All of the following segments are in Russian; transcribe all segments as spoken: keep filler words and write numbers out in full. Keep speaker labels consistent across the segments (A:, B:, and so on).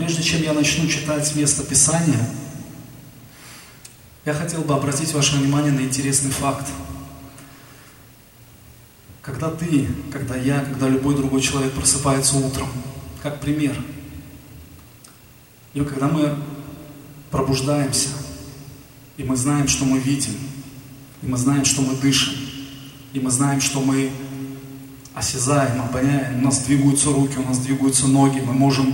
A: прежде чем я начну читать место Писания, я хотел бы обратить ваше внимание на интересный факт. Когда ты, когда я, когда любой другой человек просыпается утром, как пример, и когда мы пробуждаемся, и мы знаем, что мы видим, и мы знаем, что мы дышим, и мы знаем, что мы осязаем, обоняем, у нас двигаются руки, у нас двигаются ноги, мы можем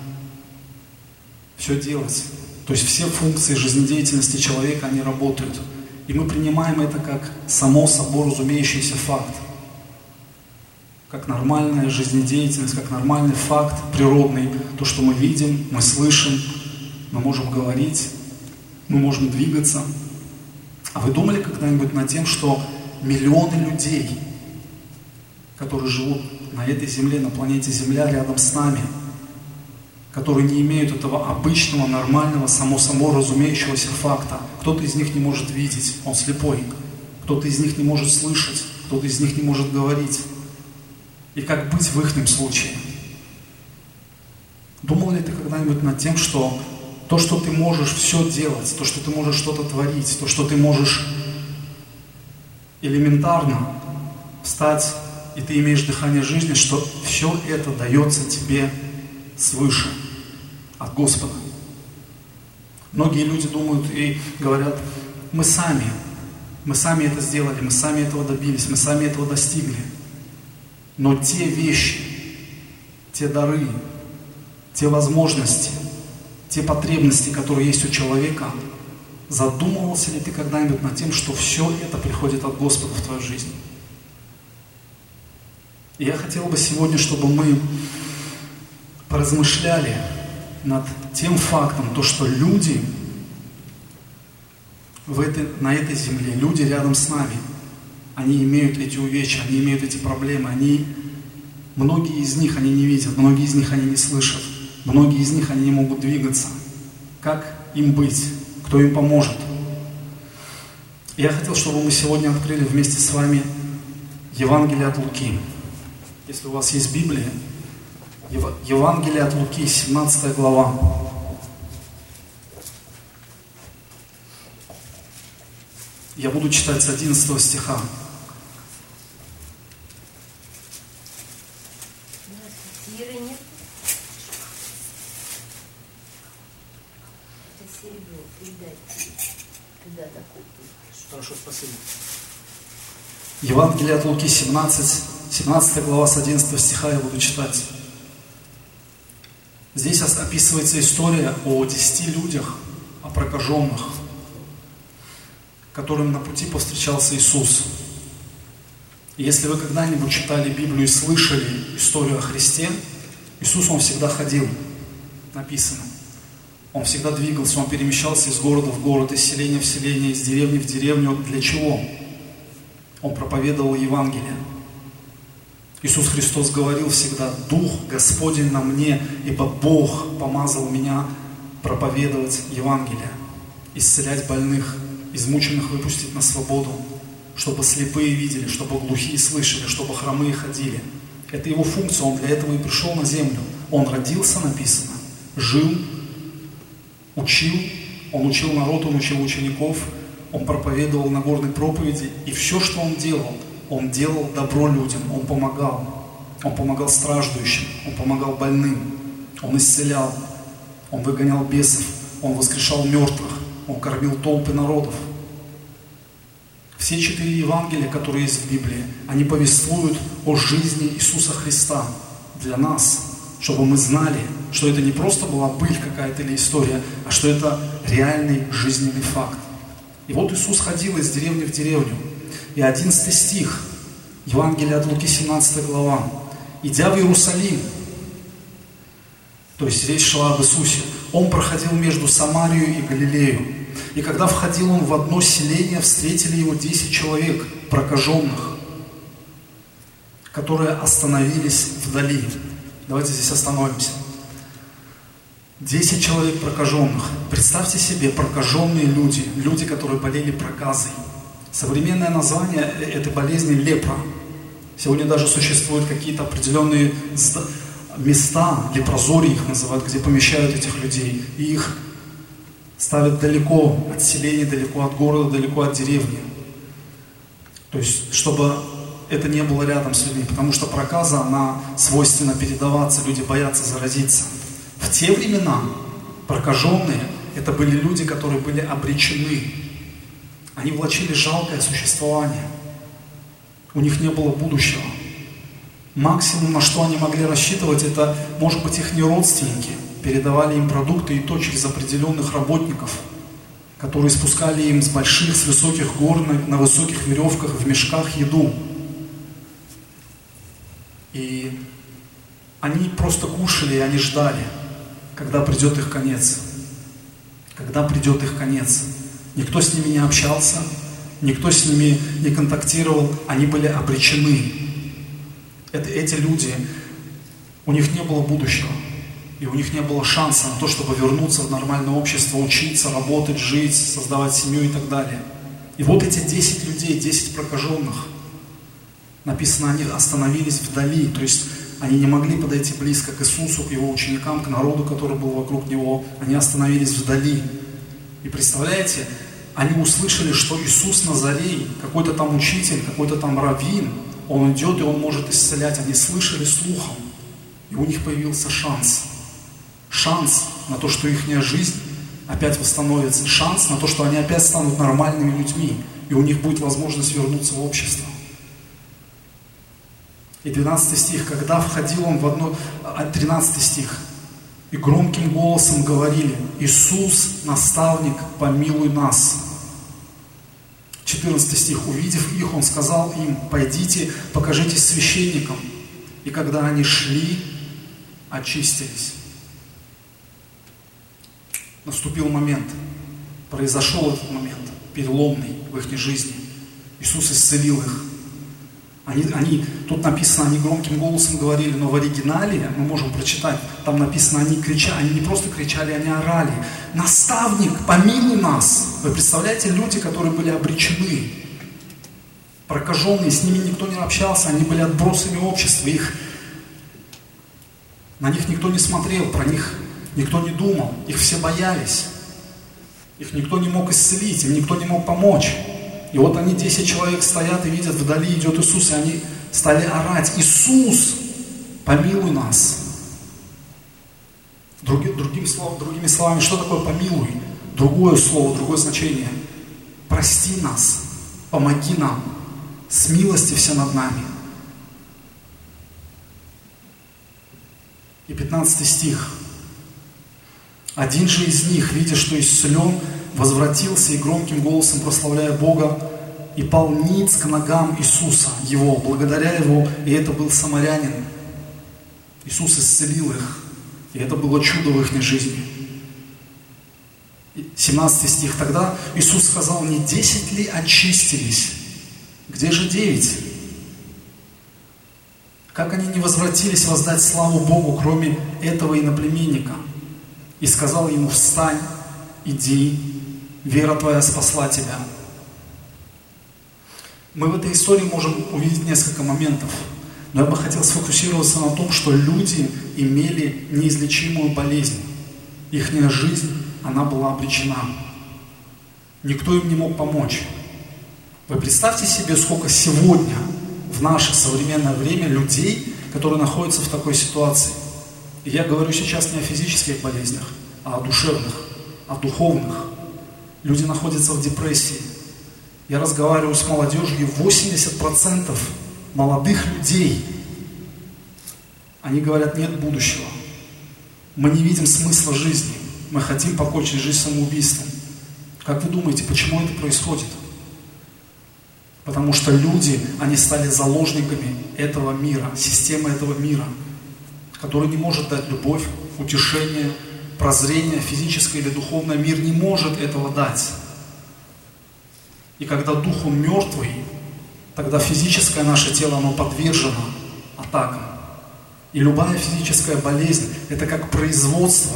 A: все делать. То есть все функции жизнедеятельности человека, они работают. И мы принимаем это как само собой разумеющийся факт. Как нормальная жизнедеятельность, как нормальный факт природный. То, что мы видим, мы слышим, мы можем говорить, мы можем двигаться. А вы думали когда-нибудь над тем, что миллионы людей, которые живут на этой земле, на планете Земля, рядом с нами, которые не имеют этого обычного, нормального, само собой разумеющегося факта. Кто-то из них не может видеть, он слепой. Кто-то из них не может слышать, кто-то из них не может говорить. И как быть в их случае? Думал ли ты когда-нибудь над тем, что то, что ты можешь все делать, то, что ты можешь что-то творить, то, что ты можешь элементарно встать, и ты имеешь дыхание жизни, что все это дается тебе свыше, от Господа. Многие люди думают и говорят, мы сами, мы сами это сделали, мы сами этого добились, мы сами этого достигли. Но те вещи, те дары, те возможности, те потребности, которые есть у человека, задумывался ли ты когда-нибудь над тем, что все это приходит от Господа в твою жизнь? И я хотел бы сегодня, чтобы мы поразмышляли над тем фактом, то, что люди в этой, на этой земле, люди рядом с нами, они имеют эти увечья, они имеют эти проблемы, они, многие из них они не видят, многие из них они не слышат, многие из них они не могут двигаться. Как им быть? Кто им поможет? И я хотел, чтобы мы сегодня открыли вместе с вами Евангелие от Луки. Если у вас есть Библия, Евангелие от Луки, семнадцатая глава. Я буду читать с одиннадцатого стиха. Хорошо, спасибо. Евангелие от Луки, семнадцать, семнадцатая глава, с одиннадцатого стиха я буду читать. Здесь описывается история о десяти людях, о прокаженных, которым на пути повстречался Иисус. И если вы когда-нибудь читали Библию и слышали историю о Христе, Иисус, Он всегда ходил, написано. Он всегда двигался, Он перемещался из города в город, из селения в селение, из деревни в деревню. Для чего? Он проповедовал Евангелие. Иисус Христос говорил всегда: «Дух Господень на мне, ибо Бог помазал меня проповедовать Евангелие, исцелять больных, измученных выпустить на свободу, чтобы слепые видели, чтобы глухие слышали, чтобы хромые ходили». Это Его функция, Он для этого и пришел на землю. Он родился, написано, жил, учил, Он учил народ, Он учил учеников, Он проповедовал на горной проповеди, и все, что Он делал, Он делал добро людям, Он помогал. Он помогал страждущим, Он помогал больным, Он исцелял, Он выгонял бесов, Он воскрешал мертвых, Он кормил толпы народов. Все четыре Евангелия, которые есть в Библии, они повествуют о жизни Иисуса Христа для нас, чтобы мы знали, что это не просто была быль какая-то или история, а что это реальный жизненный факт. И вот Иисус ходил из деревни в деревню. И одиннадцатый стих, Евангелие от Луки, семнадцатая глава. «Идя в Иерусалим», то есть речь шла об Иисусе, Он проходил между Самарией и Галилею. И когда входил Он в одно селение, встретили Его десять человек, прокаженных, которые остановились вдали. Давайте здесь остановимся. Десять человек прокаженных. Представьте себе, прокаженные люди, люди, которые болели проказой. Современное название этой болезни – лепра. Сегодня даже существуют какие-то определенные места, лепрозории их называют, где помещают этих людей, и их ставят далеко от селения, далеко от города, далеко от деревни. То есть, чтобы это не было рядом с людьми, потому что проказа, она свойственна передаваться, люди боятся заразиться. В те времена прокаженные – это были люди, которые были обречены. Они влачили жалкое существование. У них не было будущего. Максимум, на что они могли рассчитывать, это, может быть, их родственники передавали им продукты, и то через определенных работников, которые спускали им с больших, с высоких гор, на, на высоких веревках, в мешках еду. И они просто кушали, и они ждали, когда придет их конец. Когда придет их конец. Никто с ними не общался, никто с ними не контактировал, они были обречены. Это, эти люди, у них не было будущего, и у них не было шанса на то, чтобы вернуться в нормальное общество, учиться, работать, жить, создавать семью и так далее. И вот эти десять людей, десять прокаженных, написано, они остановились вдали, то есть они не могли подойти близко к Иисусу, к его ученикам, к народу, который был вокруг него, они остановились вдали. И представляете, они услышали, что Иисус Назарей, какой-то там учитель, какой-то там раввин, он идет и он может исцелять. Они слышали слухом, и у них появился шанс. Шанс на то, что их жизнь опять восстановится. Шанс на то, что они опять станут нормальными людьми, и у них будет возможность вернуться в общество. И двенадцатый стих, когда входил он в одно, тринадцатый стих, и громким голосом говорили: Иисус, наставник, помилуй нас. четырнадцатый стих, увидев их, он сказал им: пойдите, покажитесь священникам. И когда они шли, очистились. Наступил момент, произошел этот момент, переломный в их жизни. Иисус исцелил их. Они, они, тут написано, они громким голосом говорили, но в оригинале мы можем прочитать, там написано, они кричали, они не просто кричали, они орали: наставник, помилуй нас. Вы представляете, люди, которые были обречены, прокаженные, с ними никто не общался, они были отбросами общества, их, на них никто не смотрел, про них никто не думал, их все боялись, их никто не мог исцелить, им никто не мог помочь. И вот они, десять человек, стоят и видят, вдали идет Иисус, и они стали орать: Иисус, помилуй нас. Други, другим слов, другими словами, что такое помилуй? Другое слово, другое значение. Прости нас, помоги нам, смилостився над нами. И пятнадцатый стих. Один же из них, видя, что исцелен, возвратился и громким голосом, прославляя Бога, и пал ниц к ногам Иисуса, Его, благодаря Его, и это был самарянин. Иисус исцелил их, и это было чудо в их жизни. семнадцатый стих. Тогда Иисус сказал: не десять ли очистились? Где же девять? Как они не возвратились воздать славу Богу, кроме этого иноплеменника? И сказал ему: встань, иди, вера твоя спасла тебя. Мы в этой истории можем увидеть несколько моментов, но я бы хотел сфокусироваться на том, что люди имели неизлечимую болезнь. Ихняя жизнь, она была обречена. Никто им не мог помочь. Вы представьте себе, сколько сегодня, в наше современное время, людей, которые находятся в такой ситуации. И я говорю сейчас не о физических болезнях, а о душевных, о духовных. Люди находятся в депрессии. Я разговариваю с молодежью, и восемьдесят процентов молодых людей, они говорят: нет будущего. Мы не видим смысла жизни. Мы хотим покончить жизнь самоубийством. Как вы думаете, почему это происходит? Потому что люди, они стали заложниками этого мира, системы этого мира, который не может дать любовь, утешение, прозрение, физическое или духовное. Мир не может этого дать. И когда дух он мертвый, тогда физическое наше тело, оно подвержено атакам. И любая физическая болезнь – это как производство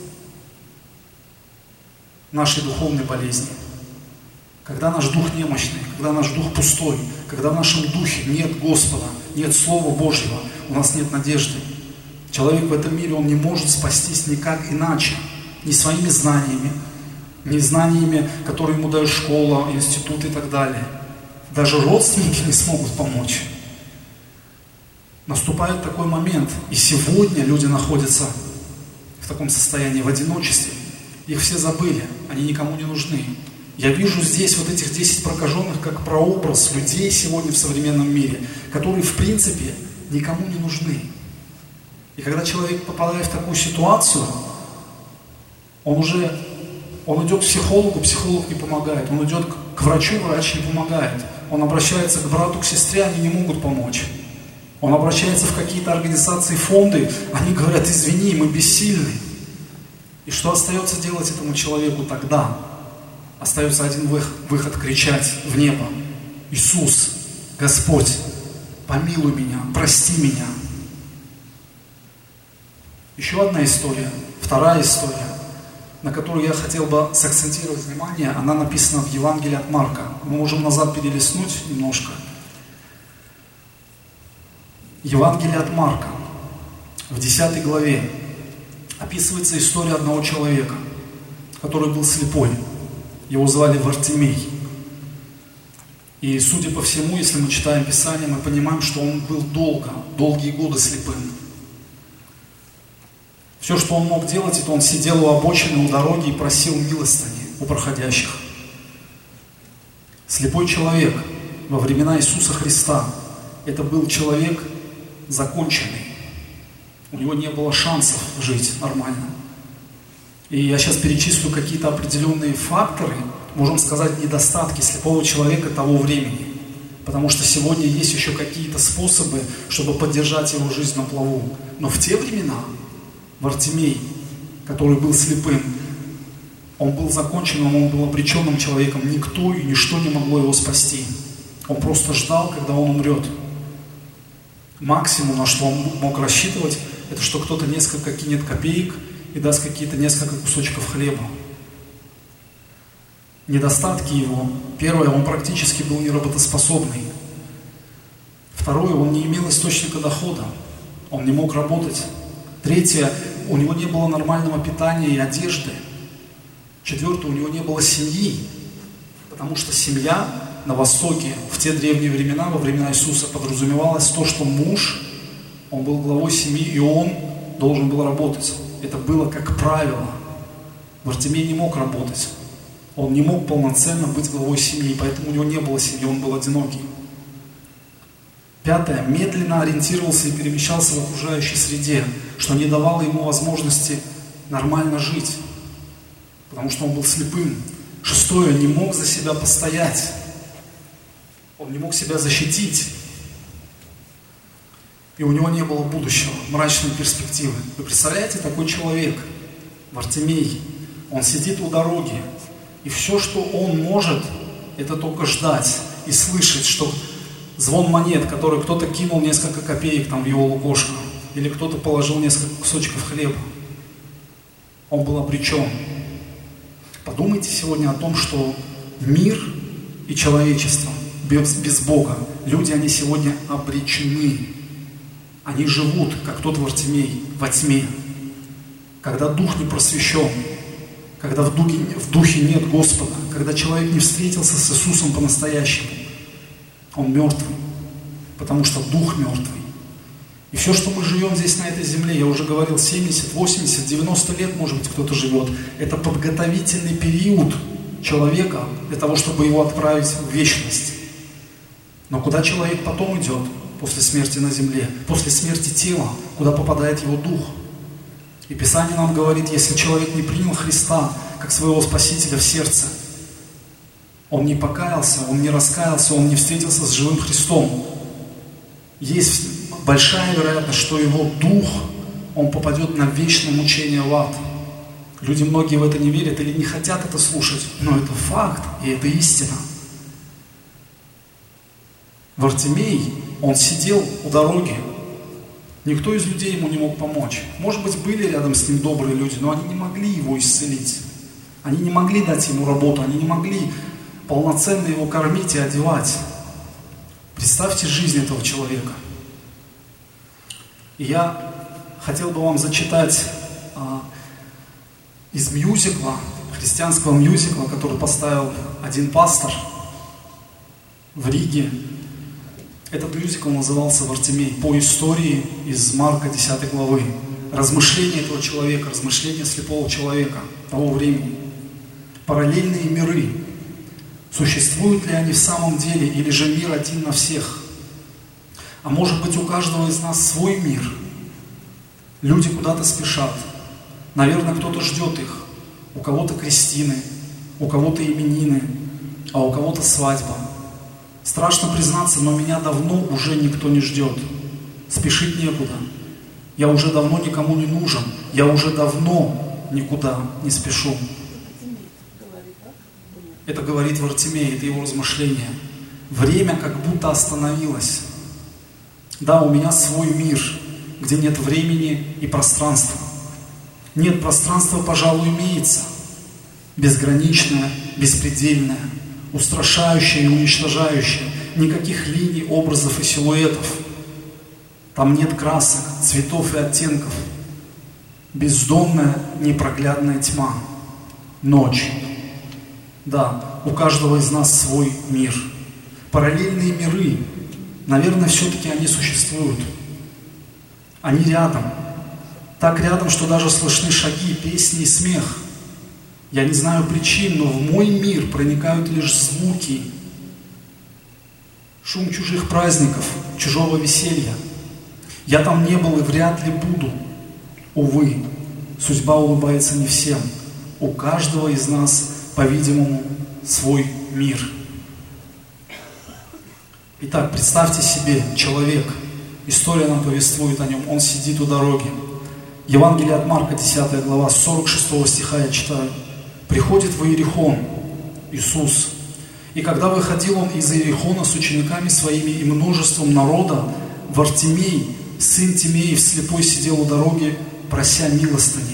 A: нашей духовной болезни. Когда наш дух немощный, когда наш дух пустой, когда в нашем духе нет Господа, нет Слова Божьего, у нас нет надежды. Человек в этом мире, он не может спастись никак иначе. Ни своими знаниями, ни знаниями, которые ему дает школа, институт и так далее. Даже родственники не смогут помочь. Наступает такой момент, и сегодня люди находятся в таком состоянии, в одиночестве. Их все забыли, они никому не нужны. Я вижу здесь вот этих десять прокаженных как прообраз людей сегодня в современном мире, которые в принципе никому не нужны. И когда человек попадает в такую ситуацию, он уже, он идет к психологу, психолог не помогает, он идет к врачу, врач не помогает, он обращается к брату, к сестре, они не могут помочь. Он обращается в какие-то организации, фонды, они говорят: извини, мы бессильны. И что остается делать этому человеку тогда? Остается один выход: кричать в небо: Иисус, Господь, помилуй меня, прости меня. Еще одна история, вторая история, на которую я хотел бы сакцентировать внимание, она написана в Евангелии от Марка. Мы можем назад перелистнуть немножко. Евангелие от Марка, в десятой главе, описывается история одного человека, который был слепой. Его звали Вартимей. И, судя по всему, если мы читаем Писание, мы понимаем, что он был долго, долгие годы слепым. Все, что он мог делать, это он сидел у обочины, у дороги и просил милостыни у проходящих. Слепой человек во времена Иисуса Христа – это был человек законченный. У него не было шансов жить нормально. И я сейчас перечислю какие-то определенные факторы, можем сказать, недостатки слепого человека того времени. Потому что сегодня есть еще какие-то способы, чтобы поддержать его жизнь на плаву. Но в те времена Вартимей, который был слепым, он был законченным, он был обреченным человеком. Никто и ничто не могло его спасти. Он просто ждал, когда он умрет. Максимум, на что он мог рассчитывать, это что кто-то несколько кинет копеек и даст какие-то несколько кусочков хлеба. Недостатки его. Первое, он практически был неработоспособный. Второе, он не имел источника дохода. Он не мог работать. Третье, у него не было нормального питания и одежды. Четвертое, у него не было семьи. Потому что семья на Востоке в те древние времена, во времена Иисуса, подразумевалось то, что муж, он был главой семьи, и он должен был работать. Это было как правило. Вартимей не мог работать. Он не мог полноценно быть главой семьи, поэтому у него не было семьи, он был одинокий. Пятое. Медленно ориентировался и перемещался в окружающей среде, что не давало ему возможности нормально жить, потому что он был слепым. Шестое. Не мог за себя постоять. Он не мог себя защитить. И у него не было будущего, мрачной перспективы. Вы представляете, такой человек, Вартимей, он сидит у дороги, и все, что он может, это только ждать и слышать, что звон монет, который кто-то кинул несколько копеек там в его лукошко, или кто-то положил несколько кусочков хлеба. Он был обречен. Подумайте сегодня о том, что мир и человечество без, без Бога, люди, они сегодня обречены. Они живут, как тот Вартимей, во тьме. Когда дух не просвещен, когда в духе, в духе нет Господа, когда человек не встретился с Иисусом по-настоящему, он мертвый, потому что дух мертвый. И все, что мы живем здесь на этой земле, я уже говорил, семьдесят, восемьдесят, девяносто лет, может быть, кто-то живет, это подготовительный период человека для того, чтобы его отправить в вечность. Но куда человек потом идет после смерти на земле, после смерти тела, куда попадает его дух? И Писание нам говорит, если человек не принял Христа как своего Спасителя в сердце, он не покаялся, он не раскаялся, он не встретился с живым Христом, есть большая вероятность, что его дух, он попадет на вечное мучение в ад. Люди многие в это не верят или не хотят это слушать, но это факт, и это истина. Вартимей, он сидел у дороги, никто из людей ему не мог помочь. Может быть, были рядом с ним добрые люди, но они не могли его исцелить. Они не могли дать ему работу, они не могли полноценно его кормить и одевать. Представьте жизнь этого человека. И я хотел бы вам зачитать а, из мюзикла, христианского мюзикла, который поставил один пастор в Риге. Этот мюзикл назывался «Вартимей» по истории из Марка десятой главы. Размышления этого человека, размышления слепого человека того времени. Параллельные миры. Существуют ли они в самом деле, или же мир один на всех? А может быть, у каждого из нас свой мир? Люди куда-то спешат. Наверное, кто-то ждет их. У кого-то крестины, у кого-то именины, а у кого-то свадьба. Страшно признаться, но меня давно уже никто не ждет. Спешить некуда. Я уже давно никому не нужен. Я уже давно никуда не спешу. Это говорит Вартимей, это его размышление. Время как будто остановилось. Да, у меня свой мир, где нет времени и пространства. Нет, пространства, пожалуй, имеется. Безграничное, беспредельное, устрашающее и уничтожающее. Никаких линий, образов и силуэтов. Там нет красок, цветов и оттенков. Бездонная, непроглядная тьма. Ночь. Да, у каждого из нас свой мир. Параллельные миры, наверное, все-таки они существуют. Они рядом. Так рядом, что даже слышны шаги, песни и смех. Я не знаю причин, но в мой мир проникают лишь звуки. Шум чужих праздников, чужого веселья. Я там не был и вряд ли буду. Увы, судьба улыбается не всем. У каждого из нас, по-видимому, свой мир. Итак, представьте себе, человек, история нам повествует о нем, он сидит у дороги. Евангелие от Марка, десятая глава, с сорок шестого стиха я читаю. Приходит в Иерихон Иисус. И когда выходил он из Иерихона с учениками своими и множеством народа, Вартимей, сын Тимеев, слепой, сидел у дороги, прося милостыни.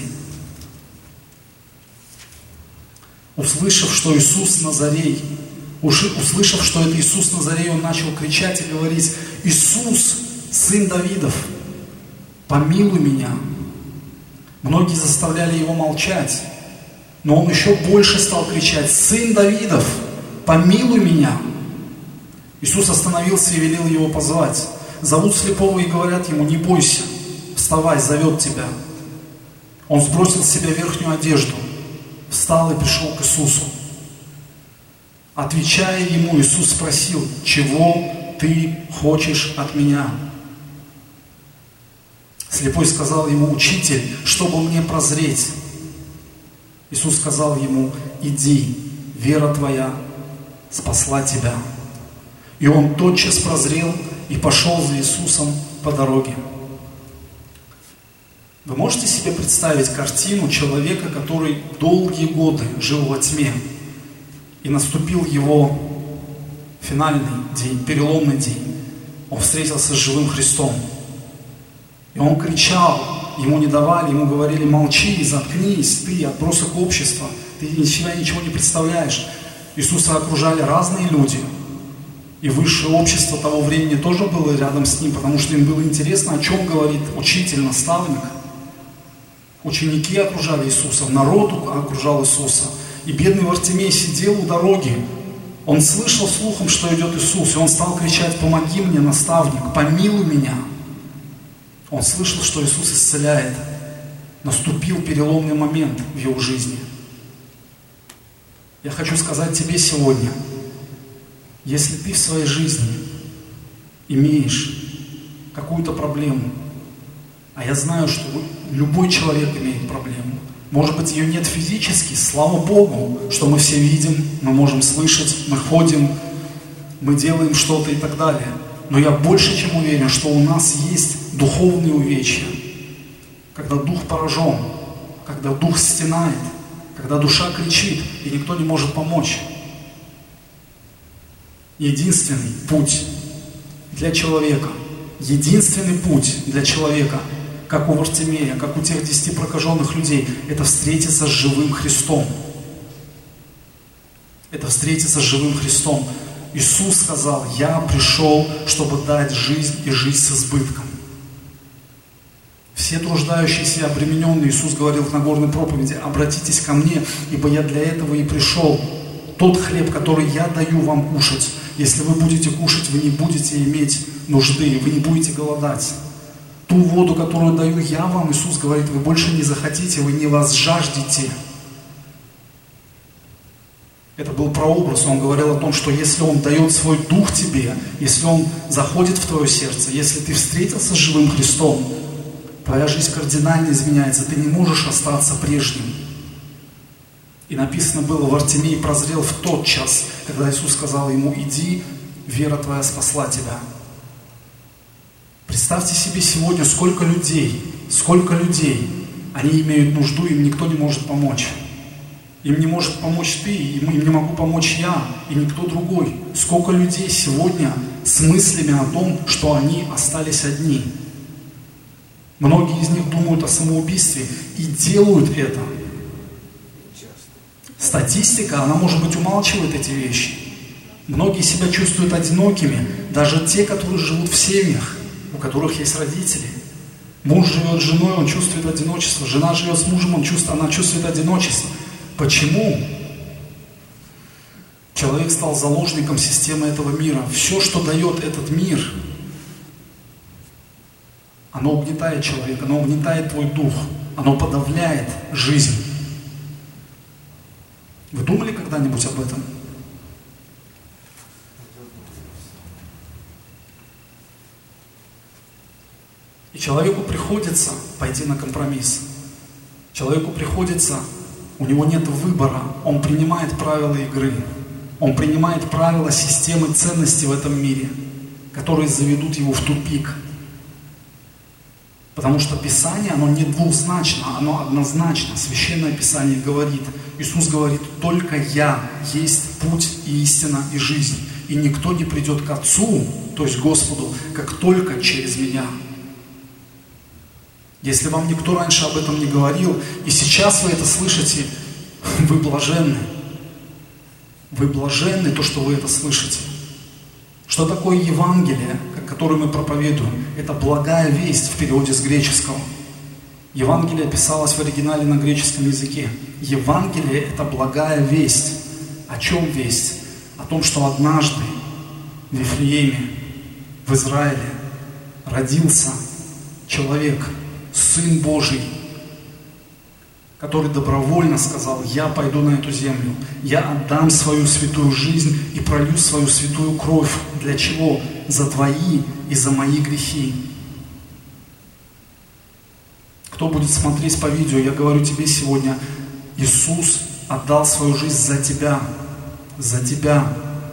A: Услышав, что Иисус Назарей, услышав, что это Иисус Назарей, он начал кричать и говорить: «Иисус, сын Давидов, помилуй меня». Многие заставляли его молчать, но он еще больше стал кричать: «Сын Давидов, помилуй меня». Иисус остановился и велел его позвать. Зовут слепого и говорят ему: «Не бойся, вставай, зовет тебя». Он сбросил с себя верхнюю одежду, встал и пришел к Иисусу. Отвечая ему, Иисус спросил: «Чего ты хочешь от меня?» Слепой сказал ему: «Учитель, чтобы мне прозреть». Иисус сказал ему: «Иди, вера твоя спасла тебя». И он тотчас прозрел и пошел за Иисусом по дороге. Вы можете себе представить картину человека, который долгие годы жил во тьме, и наступил его финальный день, переломный день. Он встретился с живым Христом. И он кричал, ему не давали, ему говорили: молчи, заткнись, ты отбросок общества, ты из себя ничего не представляешь. Иисуса окружали разные люди. И высшее общество того времени тоже было рядом с ним, потому что им было интересно, о чем говорит учитель, наставник. Ученики окружали Иисуса, народ окружал Иисуса. И бедный Вартимей сидел у дороги. Он слышал слухом, что идет Иисус, и он стал кричать: «Помоги мне, наставник, помилуй меня». Он слышал, что Иисус исцеляет. Наступил переломный момент в его жизни. Я хочу сказать тебе сегодня, если ты в своей жизни имеешь какую-то проблему, а я знаю, что любой человек имеет проблему, может быть, ее нет физически, слава Богу, что мы все видим, мы можем слышать, мы ходим, мы делаем что-то и так далее. Но я больше чем уверен, что у нас есть духовные увечья, когда дух поражен, когда дух стенает, когда душа кричит, и никто не может помочь. Единственный путь для человека, единственный путь для человека, как у Вартимея, как у тех десяти прокаженных людей, это встретиться с живым Христом. Это встретиться с живым Христом. Иисус сказал: «Я пришел, чтобы дать жизнь и жизнь с избытком». Все труждающиеся и обремененные, Иисус говорил в Нагорной проповеди, обратитесь ко мне, ибо я для этого и пришел. Тот хлеб, который я даю вам кушать, если вы будете кушать, вы не будете иметь нужды, вы не будете голодать. Ту воду, которую даю я вам, Иисус говорит, вы больше не захотите, вы не возжаждете. Это был прообраз, он говорил о том, что если Он дает свой дух тебе, если Он заходит в твое сердце, если ты встретился с живым Христом, твоя жизнь кардинально изменяется, ты не можешь остаться прежним. И написано было, Вартимей прозрел в тот час, когда Иисус сказал ему, иди, вера твоя спасла тебя. Представьте себе сегодня, сколько людей, сколько людей, они имеют нужду, им никто не может помочь. Им не может помочь ты, им не могу помочь я, и никто другой. Сколько людей сегодня с мыслями о том, что они остались одни. Многие из них думают о самоубийстве и делают это. Статистика, она, может быть, умалчивает эти вещи. Многие себя чувствуют одинокими, даже те, которые живут в семьях, у которых есть родители. Муж живет с женой, он чувствует одиночество. Жена живет с мужем, он чувствует, она чувствует одиночество. Почему? Человек стал заложником системы этого мира. Все, что дает этот мир, оно угнетает человека, оно угнетает твой дух, оно подавляет жизнь. Вы думали когда-нибудь об этом? И человеку приходится пойти на компромисс. Человеку приходится, у него нет выбора, он принимает правила игры. Он принимает правила системы ценностей в этом мире, которые заведут его в тупик. Потому что Писание, оно не двузначно, оно однозначно. Священное Писание говорит, Иисус говорит, только Я есть путь и истина и жизнь. И никто не придет к Отцу, то есть Господу, как только через Меня. Если вам никто раньше об этом не говорил, и сейчас вы это слышите, вы блаженны. Вы блаженны, то, что вы это слышите. Что такое Евангелие, которое мы проповедуем? Это благая весть в переводе с греческого. Евангелие писалось в оригинале на греческом языке. Евангелие – это благая весть. О чем весть? О том, что однажды в Вифлееме, в Израиле, родился человек, Сын Божий, который добровольно сказал, я пойду на эту землю, я отдам свою святую жизнь и пролью свою святую кровь. Для чего? За твои и за мои грехи. Кто будет смотреть по видео, я говорю тебе сегодня, Иисус отдал свою жизнь за тебя, за тебя,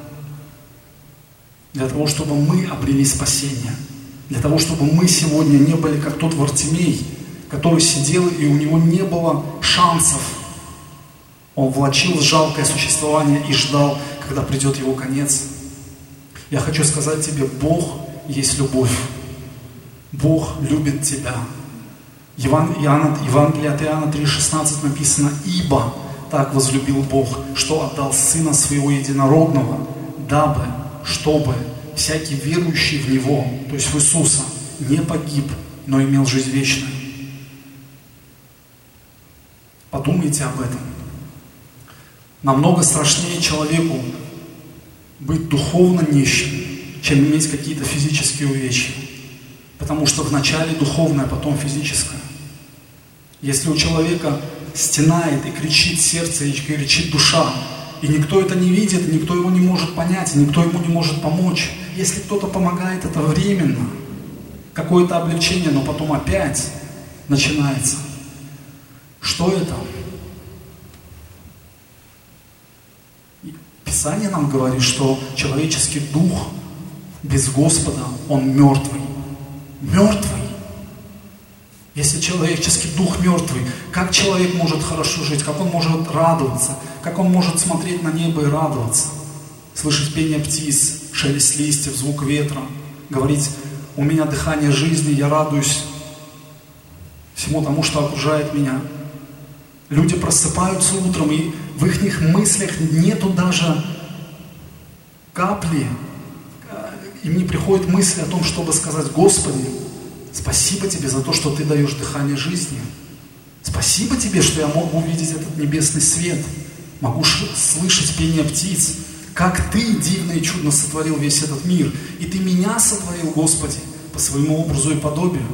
A: для того, чтобы мы обрели спасение, для того, чтобы мы сегодня не были как тот Вартимей, который сидел, и у него не было шансов. Он влачил жалкое существование и ждал, когда придет его конец. Я хочу сказать тебе, Бог есть любовь. Бог любит тебя. Еван... Иоанна... Евангелие от Иоанна три шестнадцать написано, «Ибо так возлюбил Бог, что отдал Сына Своего Единородного, дабы, чтобы всякий верующий в Него, то есть в Иисуса, не погиб, но имел жизнь вечную». Подумайте об этом. Намного страшнее человеку быть духовно нищим, чем иметь какие-то физические увечья. Потому что вначале духовное, а потом физическое. Если у человека стенает и кричит сердце, и кричит душа, и никто это не видит, никто его не может понять, и никто ему не может помочь. Если кто-то помогает, это временно. Какое-то облегчение, но потом опять начинается. Что это? Писание нам говорит, что человеческий дух без Господа, он мертвый. Мертвый. Если человеческий дух мертвый, как человек может хорошо жить? Как он может радоваться? Как он может смотреть на небо и радоваться? Слышать пение птиц, шелест листьев, звук ветра. Говорить, у меня дыхание жизни, я радуюсь всему тому, что окружает меня. Люди просыпаются утром, и в их мыслях нету даже капли. Им не приходит мысль о том, чтобы сказать, Господи, Спасибо тебе за то, что ты даешь дыхание жизни. Спасибо тебе, что я могу увидеть этот небесный свет, могу слышать пение птиц. Как ты дивно и чудно сотворил весь этот мир. И ты меня сотворил, Господи, по своему образу и подобию.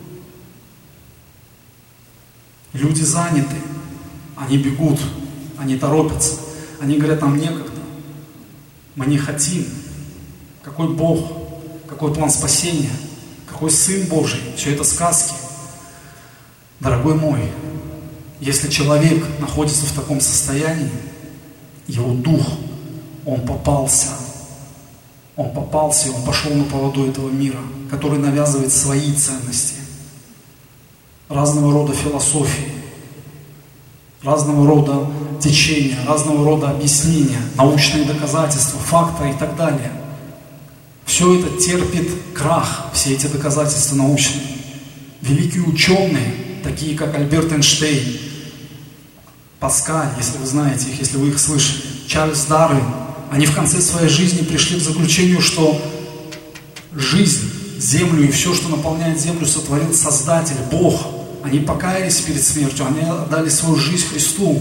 A: Люди заняты, они бегут, они торопятся, они говорят, нам некогда, мы не хотим. Какой Бог, какой план спасения, какой Сын Божий, все это сказки. Дорогой мой, если человек находится в таком состоянии, его дух, он попался, он попался, и он пошел на поводу этого мира, который навязывает свои ценности, разного рода философии, разного рода течения, разного рода объяснения, научные доказательства, факты и так далее. Все это терпит крах, все эти доказательства научные. Великие ученые, такие как Альберт Эйнштейн, Паскаль, если вы знаете их, если вы их слышали, Чарльз Дарвин, они в конце своей жизни пришли к заключению, что жизнь, землю и все, что наполняет землю, сотворил Создатель, Бог. Они покаялись перед смертью, они отдали свою жизнь Христу.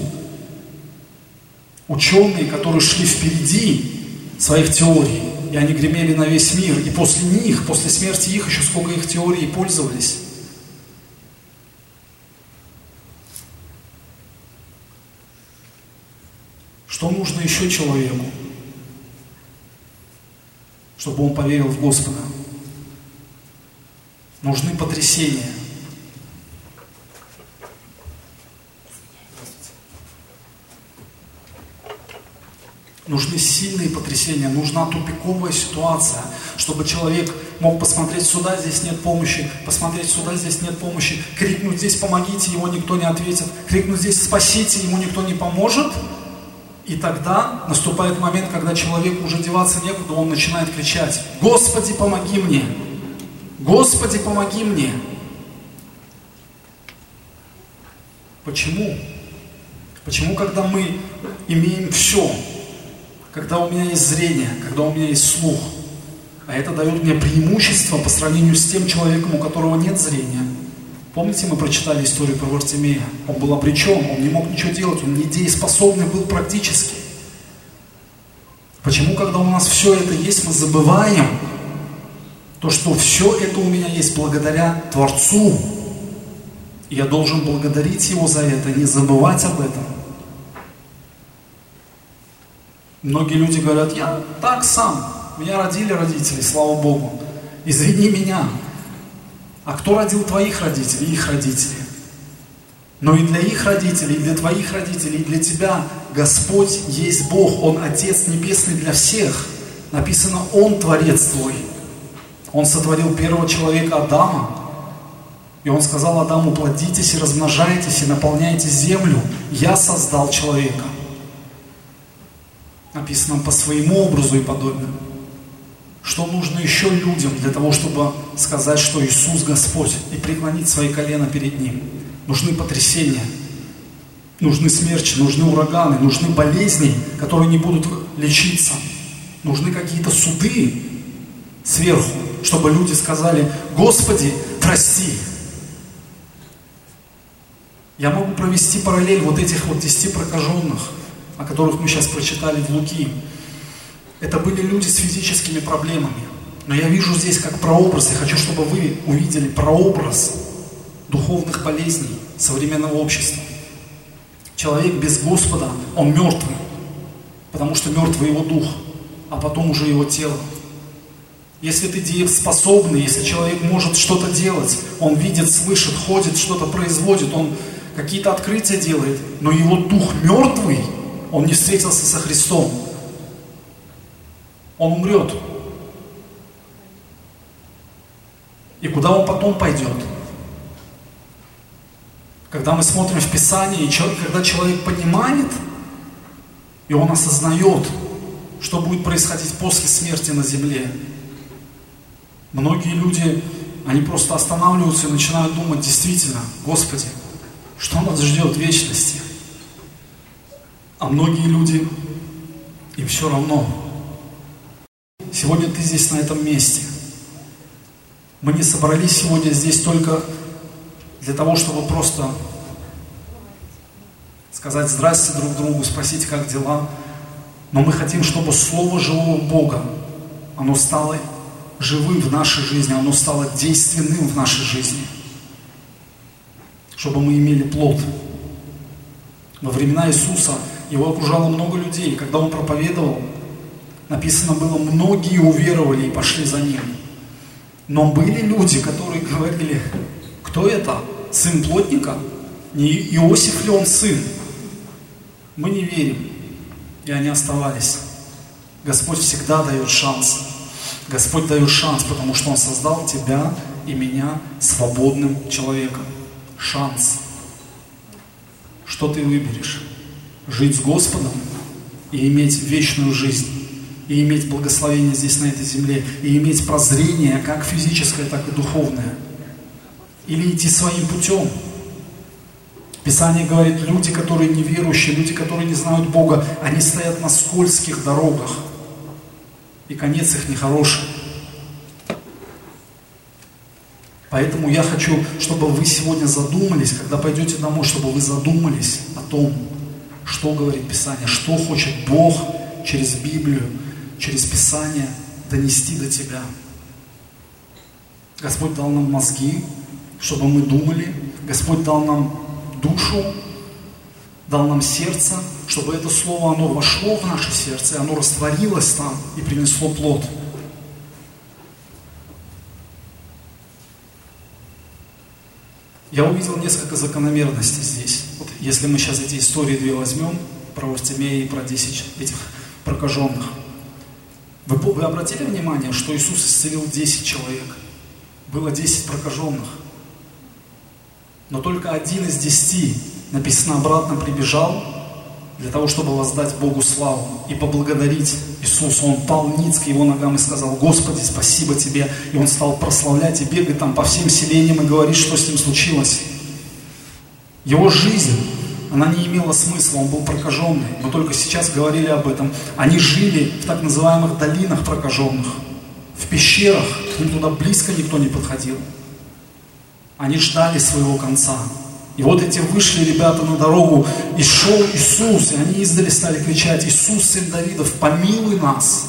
A: Ученые, которые шли впереди своих теорий, и они гремели на весь мир, и после них, после смерти их, еще сколько их теорий пользовались. Что нужно еще человеку, чтобы он поверил в Господа? Нужны потрясения. Нужны сильные потрясения, нужна тупиковая ситуация, чтобы человек мог посмотреть сюда, здесь нет помощи, посмотреть сюда, здесь нет помощи, крикнуть здесь помогите, ему никто не ответит, крикнуть здесь спасите, ему никто не поможет. И тогда наступает момент, когда человеку уже деваться некуда, он начинает кричать: Господи, помоги мне! Господи, помоги мне! Почему? Почему, когда мы имеем все, когда у меня есть зрение, когда у меня есть слух, а это дает мне преимущество по сравнению с тем человеком, у которого нет зрения? Помните, мы прочитали историю про Вартимея? Он был обречен, он не мог ничего делать, он недееспособный был практически. Почему, когда у нас все это есть, мы забываем то, что все это у меня есть благодаря Творцу? И я должен благодарить Его за это, не забывать об этом. Многие люди говорят: я так сам, меня родили родители, слава Богу, извини меня. А кто родил твоих родителей, их родителей? Но и для их родителей, и для твоих родителей, и для тебя Господь есть Бог, Он Отец Небесный для всех. Написано: Он Творец твой. Он сотворил первого человека Адама. И Он сказал Адаму: плодитесь и размножайтесь, и наполняйте землю. Я создал человека. Написано: по своему образу и подобию. Что нужно еще людям для того, чтобы сказать, что Иисус Господь, и преклонить свои колена перед Ним? Нужны потрясения, нужны смерчи, нужны ураганы, нужны болезни, которые не будут лечиться. Нужны какие-то суды сверху, чтобы люди сказали: Господи, прости. Я могу провести параллель вот этих вот десяти прокаженных, о которых мы сейчас прочитали в Луки. Это были люди с физическими проблемами. Но я вижу здесь как прообраз, я хочу, чтобы вы увидели прообраз духовных болезней современного общества. Человек без Господа, он мертвый, потому что мертвый его дух, а потом уже его тело. Если ты дееспособный, если человек может что-то делать, он видит, слышит, ходит, что-то производит, он какие-то открытия делает, но его дух мертвый, он не встретился со Христом, он умрет. И куда он потом пойдет? Когда мы смотрим в Писание, и когда человек понимает, и он осознает, что будет происходить после смерти на земле, многие люди, они просто останавливаются и начинают думать: действительно, Господи, что нас ждет в вечности? А многие люди, им все равно. Сегодня ты здесь, на этом месте. Мы не собрались сегодня здесь только для того, чтобы просто сказать здрасте друг другу, спросить, как дела. Но мы хотим, чтобы Слово живого Бога, оно стало живым в нашей жизни, оно стало действенным в нашей жизни. Чтобы мы имели плод. Во времена Иисуса его окружало много людей. И когда он проповедовал, написано было, многие уверовали и пошли за ним. Но были люди, которые говорили, кто это? Сын плотника? Не Иосиф ли он сын? Мы не верим. И они оставались. Господь всегда дает шанс. Господь дает шанс, потому что Он создал тебя и меня свободным человеком. Шанс. Что ты выберешь? Жить с Господом и иметь вечную жизнь. И иметь благословение здесь, на этой земле. И иметь прозрение, как физическое, так и духовное. Или идти своим путем. Писание говорит, люди, которые неверующие, люди, которые не знают Бога, они стоят на скользких дорогах. И конец их нехороший. Поэтому я хочу, чтобы вы сегодня задумались, когда пойдете домой, чтобы вы задумались о том, что говорит Писание, что хочет Бог через Библию, через Писание донести до тебя. Господь дал нам мозги, чтобы мы думали. Господь дал нам душу, дал нам сердце, чтобы это слово, оно вошло в наше сердце, оно растворилось там и принесло плод. Я увидел несколько закономерностей здесь. Вот если мы сейчас эти истории две возьмем, про Вартимея и про десять этих прокаженных. Вы, вы обратили внимание, что Иисус исцелил десять человек? Было десять прокаженных. Но только один из десяти, написано, обратно прибежал для того, чтобы воздать Богу славу и поблагодарить Иисуса. Он пал ниц к Его ногам и сказал: Господи, спасибо Тебе. И он стал прославлять и бегать там по всем селениям и говорить, что с ним случилось. Его жизнь, она не имела смысла, он был прокаженный. Мы только сейчас говорили об этом. Они жили в так называемых долинах прокаженных, в пещерах, к ним туда близко никто не подходил. Они ждали своего конца. И вот эти вышли ребята на дорогу, и шел Иисус, и они издали стали кричать: Иисус, сын Давидов, помилуй нас.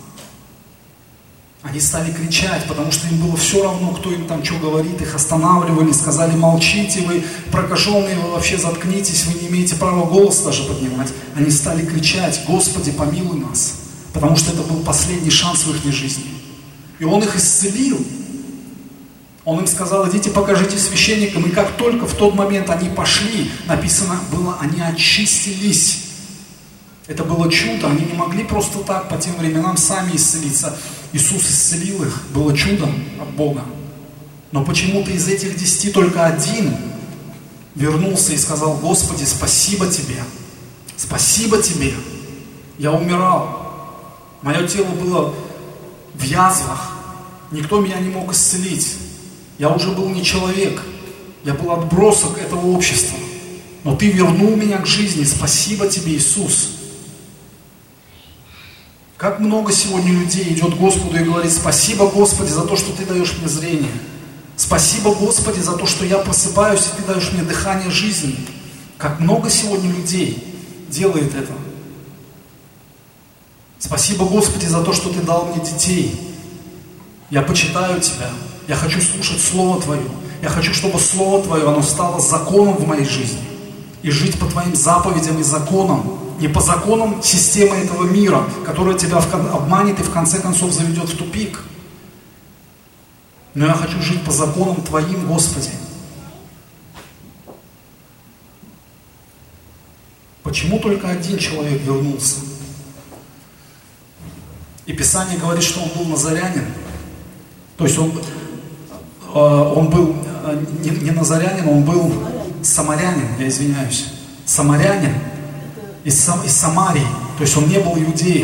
A: Они стали кричать, потому что им было все равно, кто им там что говорит. Их останавливали, сказали: молчите вы, прокаженные, вы вообще заткнитесь, вы не имеете права голос даже поднимать. Они стали кричать: Господи, помилуй нас. Потому что это был последний шанс в их жизни. И Он их исцелил. Он им сказал: идите покажите священникам. И как только в тот момент они пошли, написано было, они очистились. Это было чудо, они не могли просто так по тем временам сами исцелиться. Иисус исцелил их, было чудом от Бога. Но почему-то из этих десяти только один вернулся и сказал: Господи, спасибо Тебе, спасибо Тебе. Я умирал, мое тело было в язвах, никто меня не мог исцелить. Я уже был не человек, я был отбросок этого общества. Но Ты вернул меня к жизни, спасибо Тебе, Иисус. Как много сегодня людей идет к Господу и говорит: спасибо, Господи, за то, что Ты даешь мне зрение. Спасибо, Господи, за то, что я просыпаюсь, и Ты даешь мне дыхание жизни. Как много сегодня людей делает это. Спасибо, Господи, за то, что Ты дал мне детей. Я почитаю Тебя. Я хочу слушать Слово Твое. Я хочу, чтобы Слово Твое, оно стало законом в моей жизни. И жить по Твоим заповедям и законам. Не по законам системы этого мира, которая тебя обманет и в конце концов заведет в тупик. Но я хочу жить по законам Твоим, Господи. Почему только один человек вернулся? И Писание говорит, что он был назарянин. То есть он, он был не, не назарянин, он был самарянин, я извиняюсь. Самарянин. Из, Сам, из Самарии, то есть он не был иудеем.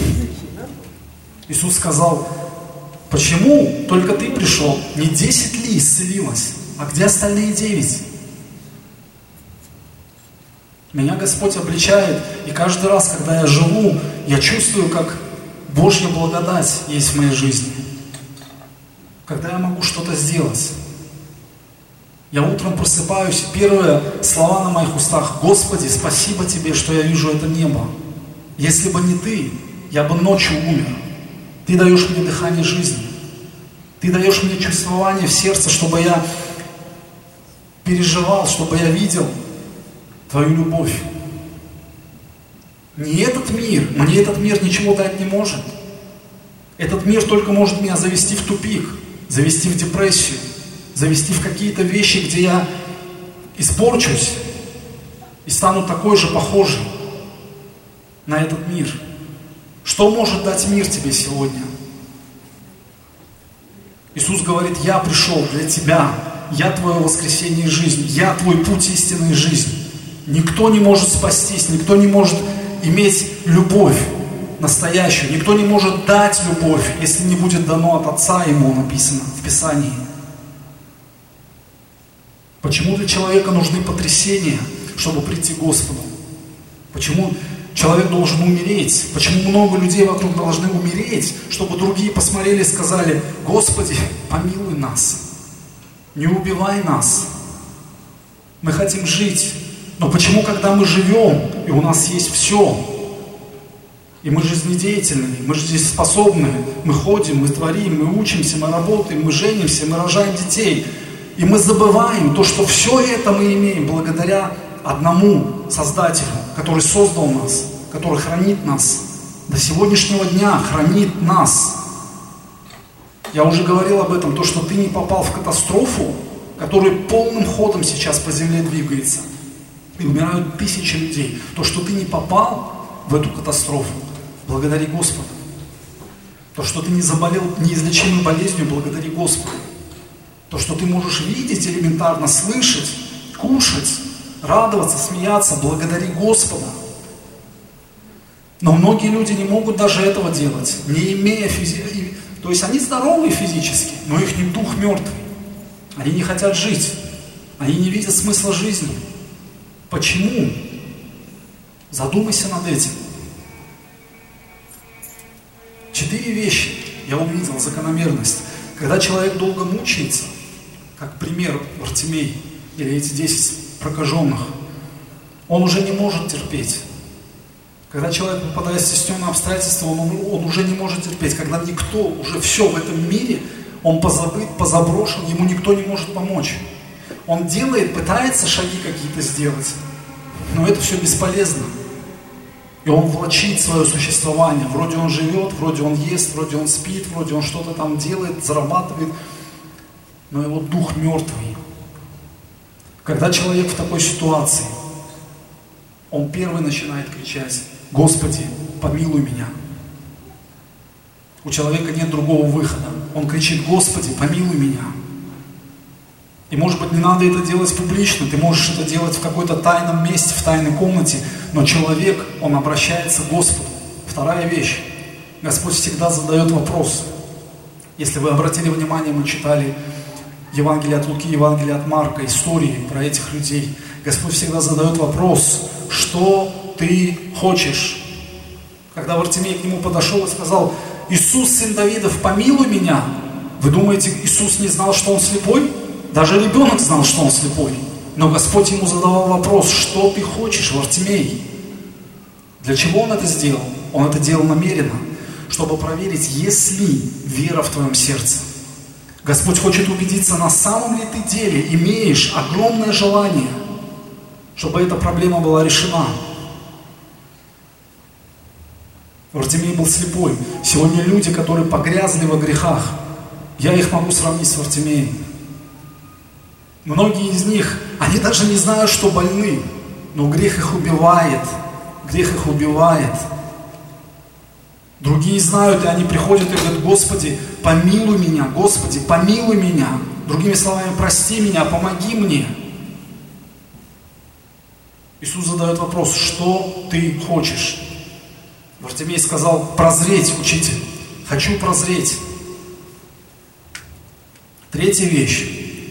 A: Иисус сказал: почему только ты пришел? Не десять ли исцелилось? А где остальные девять? Меня Господь обличает, и каждый раз, когда я живу, я чувствую, как Божья благодать есть в моей жизни. когда я могу что-то сделать. Я утром просыпаюсь, и первые слова на моих устах: Господи, спасибо Тебе, что я вижу это небо. Если бы не Ты, я бы ночью умер. Ты даешь мне дыхание жизни. Ты даешь мне чувствование в сердце, чтобы я переживал, чтобы я видел Твою любовь. Не этот мир, мне этот мир ничего дать не может. Этот мир только может меня завести в тупик, завести в депрессию, завести в какие-то вещи, где я испорчусь и стану такой же похожий на этот мир. Что может дать мир тебе сегодня? Иисус говорит: я пришел для тебя, я твое воскресение и жизнь, я твой путь истины и жизнь. Никто не может спастись, никто не может иметь любовь настоящую, никто не может дать любовь, если не будет дано от Отца ему, написано в Писании. Почему для человека нужны потрясения, чтобы прийти к Господу? Почему человек должен умереть? Почему много людей вокруг должны умереть, чтобы другие посмотрели и сказали: Господи, помилуй нас, не убивай нас, мы хотим жить. Но почему, когда мы живем, и у нас есть все, и мы жизнедеятельные, мы жизнеспособные, мы ходим, мы творим, мы учимся, мы работаем, мы женимся, мы рожаем детей, и мы забываем то, что все это мы имеем благодаря одному Создателю, который создал нас, который хранит нас, до сегодняшнего дня хранит нас. Я уже говорил об этом, то, что ты не попал в катастрофу, которая полным ходом сейчас по земле двигается, и умирают тысячи людей. То, что ты не попал в эту катастрофу, благодари Господу. То, что ты не заболел неизлечимой болезнью, благодари Господу. То, что ты можешь видеть элементарно, слышать, кушать, радоваться, смеяться, благодари Господа. Но многие люди не могут даже этого делать, не имея физически. То есть они здоровые физически, но их дух мертвый. Они не хотят жить. Они не видят смысла жизни. Почему? Задумайся над этим. Четыре вещи я увидел, закономерность. Когда человек долго мучается, как пример Вартимей, или эти десять прокаженных, он уже не может терпеть. Когда человек попадает в стесненные обстоятельства, он, он уже не может терпеть. Когда никто, уже все в этом мире, он позабыт, позаброшен, ему никто не может помочь. Он делает, пытается шаги какие-то сделать, но это все бесполезно. И он влачит свое существование. Вроде он живет, вроде он ест, вроде он спит, вроде он что-то там делает, зарабатывает, но его дух мертвый. Когда человек в такой ситуации, он первый начинает кричать: Господи, помилуй меня. У человека нет другого выхода. Он кричит: Господи, помилуй меня. И может быть не надо это делать публично, ты можешь это делать в какой-то тайном месте, в тайной комнате, но человек, он обращается к Господу. Вторая вещь. Господь всегда задает вопрос. Если вы обратили внимание, мы читали Евангелие от Луки, Евангелие от Марка, истории про этих людей. Господь всегда задает вопрос: что ты хочешь? Когда Вартимей к нему подошел и сказал: Иисус, сын Давидов, помилуй меня. Вы думаете, Иисус не знал, что он слепой? Даже ребенок знал, что он слепой. Но Господь ему задавал вопрос: что ты хочешь, Вартимей? Для чего он это сделал? Он это делал намеренно, чтобы проверить, есть ли вера в твоем сердце. Господь хочет убедиться, на самом ли ты деле имеешь огромное желание, чтобы эта проблема была решена. Вартимей был слепой. Сегодня люди, которые погрязли во грехах, я их могу сравнить с Вартимеем. Многие из них, они даже не знают, что больны, но грех их убивает, грех их убивает. Другие знают, и они приходят и говорят: Господи, помилуй меня, Господи, помилуй меня. Другими словами, прости меня, помоги мне. Иисус задает вопрос: что ты хочешь? Вартимей сказал: прозреть, учитель, хочу прозреть. Третья вещь.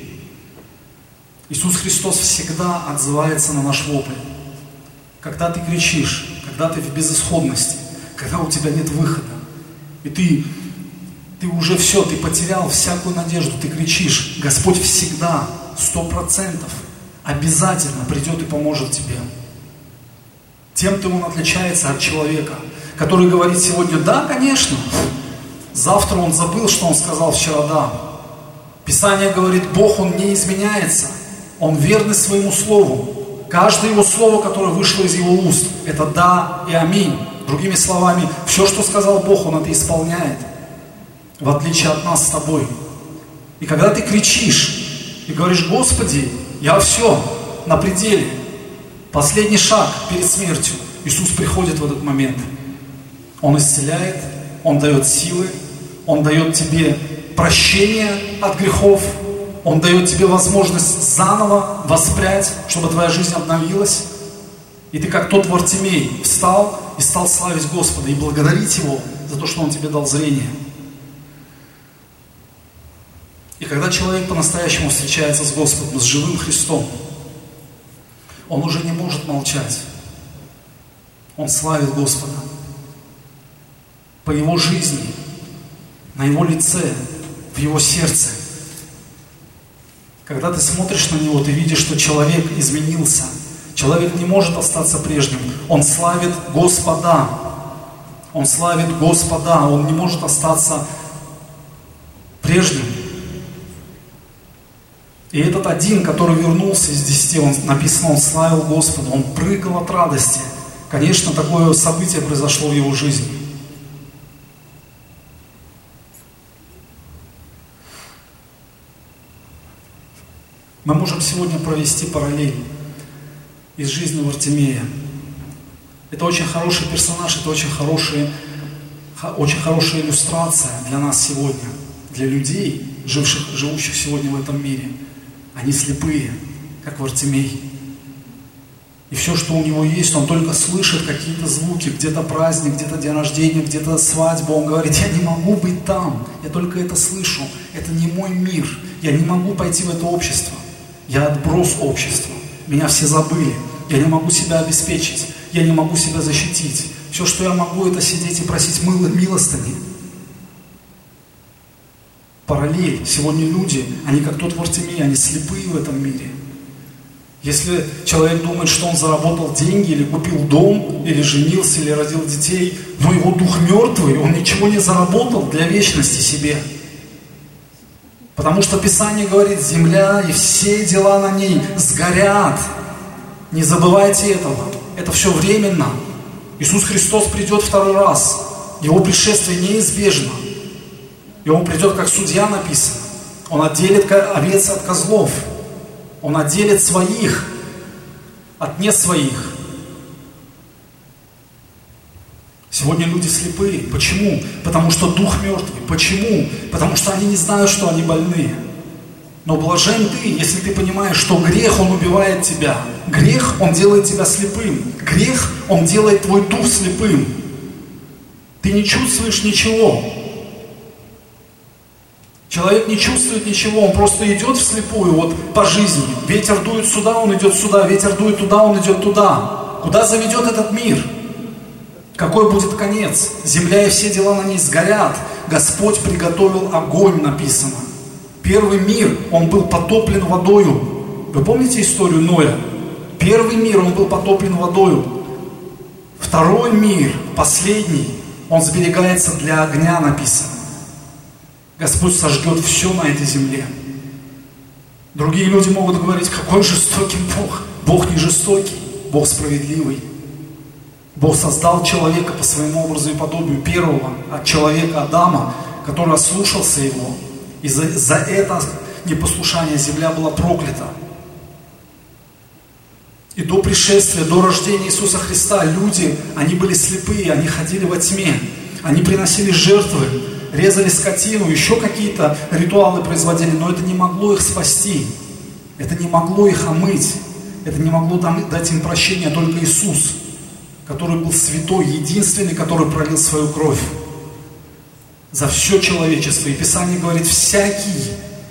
A: Иисус Христос всегда отзывается на наш вопль. Когда ты кричишь, когда ты в безысходности, когда у тебя нет выхода, и ты, ты ты уже все, ты потерял всякую надежду, ты кричишь, Господь всегда, сто процентов, обязательно придет и поможет тебе. Тем-то он отличается от человека, который говорит сегодня «да, конечно», завтра он забыл, что он сказал вчера «да». Писание говорит, Бог, Он не изменяется, Он верный своему слову. Каждое Его слово, которое вышло из Его уст, это «да» и «аминь». Другими словами, все, что сказал Бог, Он это исполняет, в отличие от нас с тобой. И когда ты кричишь и говоришь, Господи, я все, на пределе, последний шаг перед смертью, Иисус приходит в этот момент. Он исцеляет, Он дает силы, Он дает тебе прощение от грехов, Он дает тебе возможность заново воспрять, чтобы твоя жизнь обновилась. И ты, как тот Вартимей, встал и стал славить Господа и благодарить Его за то, что Он тебе дал зрение. И когда человек по-настоящему встречается с Господом, с живым Христом, он уже не может молчать. Он славит Господа. По Его жизни, на Его лице, в Его сердце. Когда ты смотришь на Него, ты видишь, что человек изменился. Человек не может остаться прежним. Он славит Господа. Он славит Господа. Он не может остаться прежним. И этот один, который вернулся из десяти, он, написано, он славил Господа. Он прыгал от радости. Конечно, такое событие произошло в его жизни. Мы можем сегодня провести параллель из жизни Вартимея. Это очень хороший персонаж, это очень, хороший, очень хорошая иллюстрация для нас сегодня, для людей, живших, живущих сегодня в этом мире. Они слепые, как Вартимей. И все, что у него есть, он только слышит какие-то звуки, где-то праздник, где-то день рождения, где-то свадьба. Он говорит, я не могу быть там, я только это слышу, это не мой мир, я не могу пойти в это общество. Я отброс общества, меня все забыли, я не могу себя обеспечить, я не могу себя защитить. Все, что я могу, это сидеть и просить милостыни. Параллель. Сегодня люди, они как тот Вартимей, они слепые в этом мире. Если человек думает, что он заработал деньги, или купил дом, или женился, или родил детей, но его дух мертвый, он ничего не заработал для вечности себе. Потому что Писание говорит, земля и все дела на ней сгорят. Не забывайте этого. Это все временно. Иисус Христос придет второй раз. Его пришествие неизбежно. И Он придет, как судья написано. Он отделит овец от козлов. Он отделит своих от не своих. Сегодня люди слепые. Почему? Потому что дух мертвый. Почему? Потому что они не знают, что они больные. Но блажен ты, если ты понимаешь, что грех, он убивает тебя. Грех, он делает тебя слепым. Грех, он делает твой дух слепым. Ты не чувствуешь ничего. Человек не чувствует ничего, он просто идет вслепую, вот по жизни. Ветер дует сюда, он идет сюда, ветер дует туда, он идет туда. Куда заведет этот мир? Какой будет конец? Земля и все дела на ней сгорят. Господь приготовил огонь, написано. Первый мир, он был потоплен водою. Вы помните историю Ноя? Первый мир, он был потоплен водою. Второй мир, последний, он сберегается для огня, написано. Господь сожгет все на этой земле. Другие люди могут говорить, какой жестокий Бог. Бог не жестокий, Бог справедливый. Бог создал человека по своему образу и подобию, первого от человека Адама, который ослушался его. И за, за это непослушание земля была проклята. И до пришествия, до рождения Иисуса Христа люди, они были слепые, они ходили во тьме. Они приносили жертвы, резали скотину, еще какие-то ритуалы производили, но это не могло их спасти. Это не могло их омыть. Это не могло дать им прощение, только Иисус, который был святой, единственный, который пролил свою кровь за все человечество. И Писание говорит, всякий,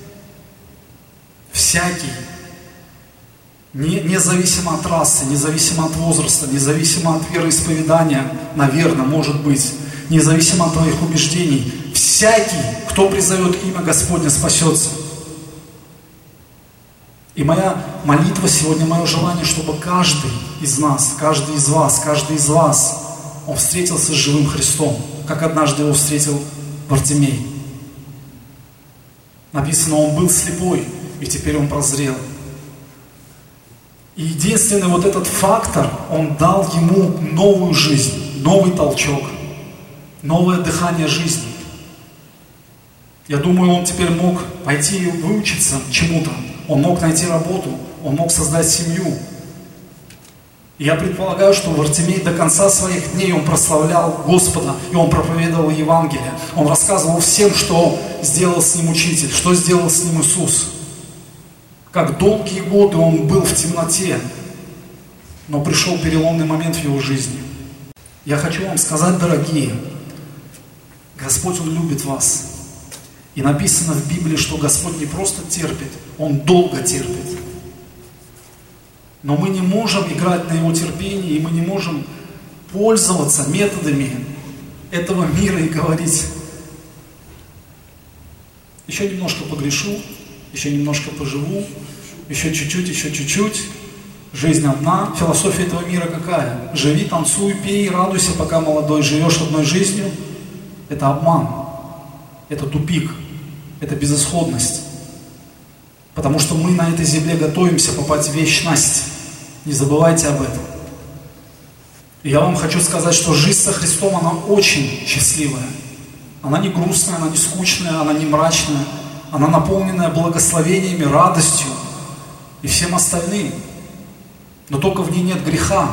A: всякий, не, независимо от расы, независимо от возраста, независимо от вероисповедания, наверное, может быть, независимо от твоих убеждений, всякий, всякий, кто призовет имя Господне, спасется. И моя молитва сегодня, мое желание, чтобы каждый из нас, каждый из вас, каждый из вас, он встретился с живым Христом, как однажды его встретил Вартимей. Написано, он был слепой, и теперь он прозрел. И единственный вот этот фактор, он дал ему новую жизнь, новый толчок, новое дыхание жизни. Я думаю, он теперь мог пойти и выучиться чему-то. Он мог найти работу, он мог создать семью. И я предполагаю, что Вартимей до конца своих дней он прославлял Господа, и он проповедовал Евангелие. Он рассказывал всем, что сделал с ним Учитель, что сделал с ним Иисус. Как долгие годы он был в темноте, но пришел переломный момент в его жизни. Я хочу вам сказать, дорогие, Господь, Он любит вас. И написано в Библии, что Господь не просто терпит, Он долго терпит. Но мы не можем играть на Его терпении, и мы не можем пользоваться методами этого мира и говорить: еще немножко погрешу, еще немножко поживу, еще чуть-чуть, еще чуть-чуть. Жизнь одна. Философия этого мира какая? Живи, танцуй, пей, радуйся, пока молодой. Живешь одной жизнью. Это обман. Это тупик. Это безысходность. Потому что мы на этой земле готовимся попасть в вечность. Не забывайте об этом. И я вам хочу сказать, что жизнь со Христом, она очень счастливая. Она не грустная, она не скучная, она не мрачная. Она наполненная благословениями, радостью и всем остальным. Но только в ней нет греха.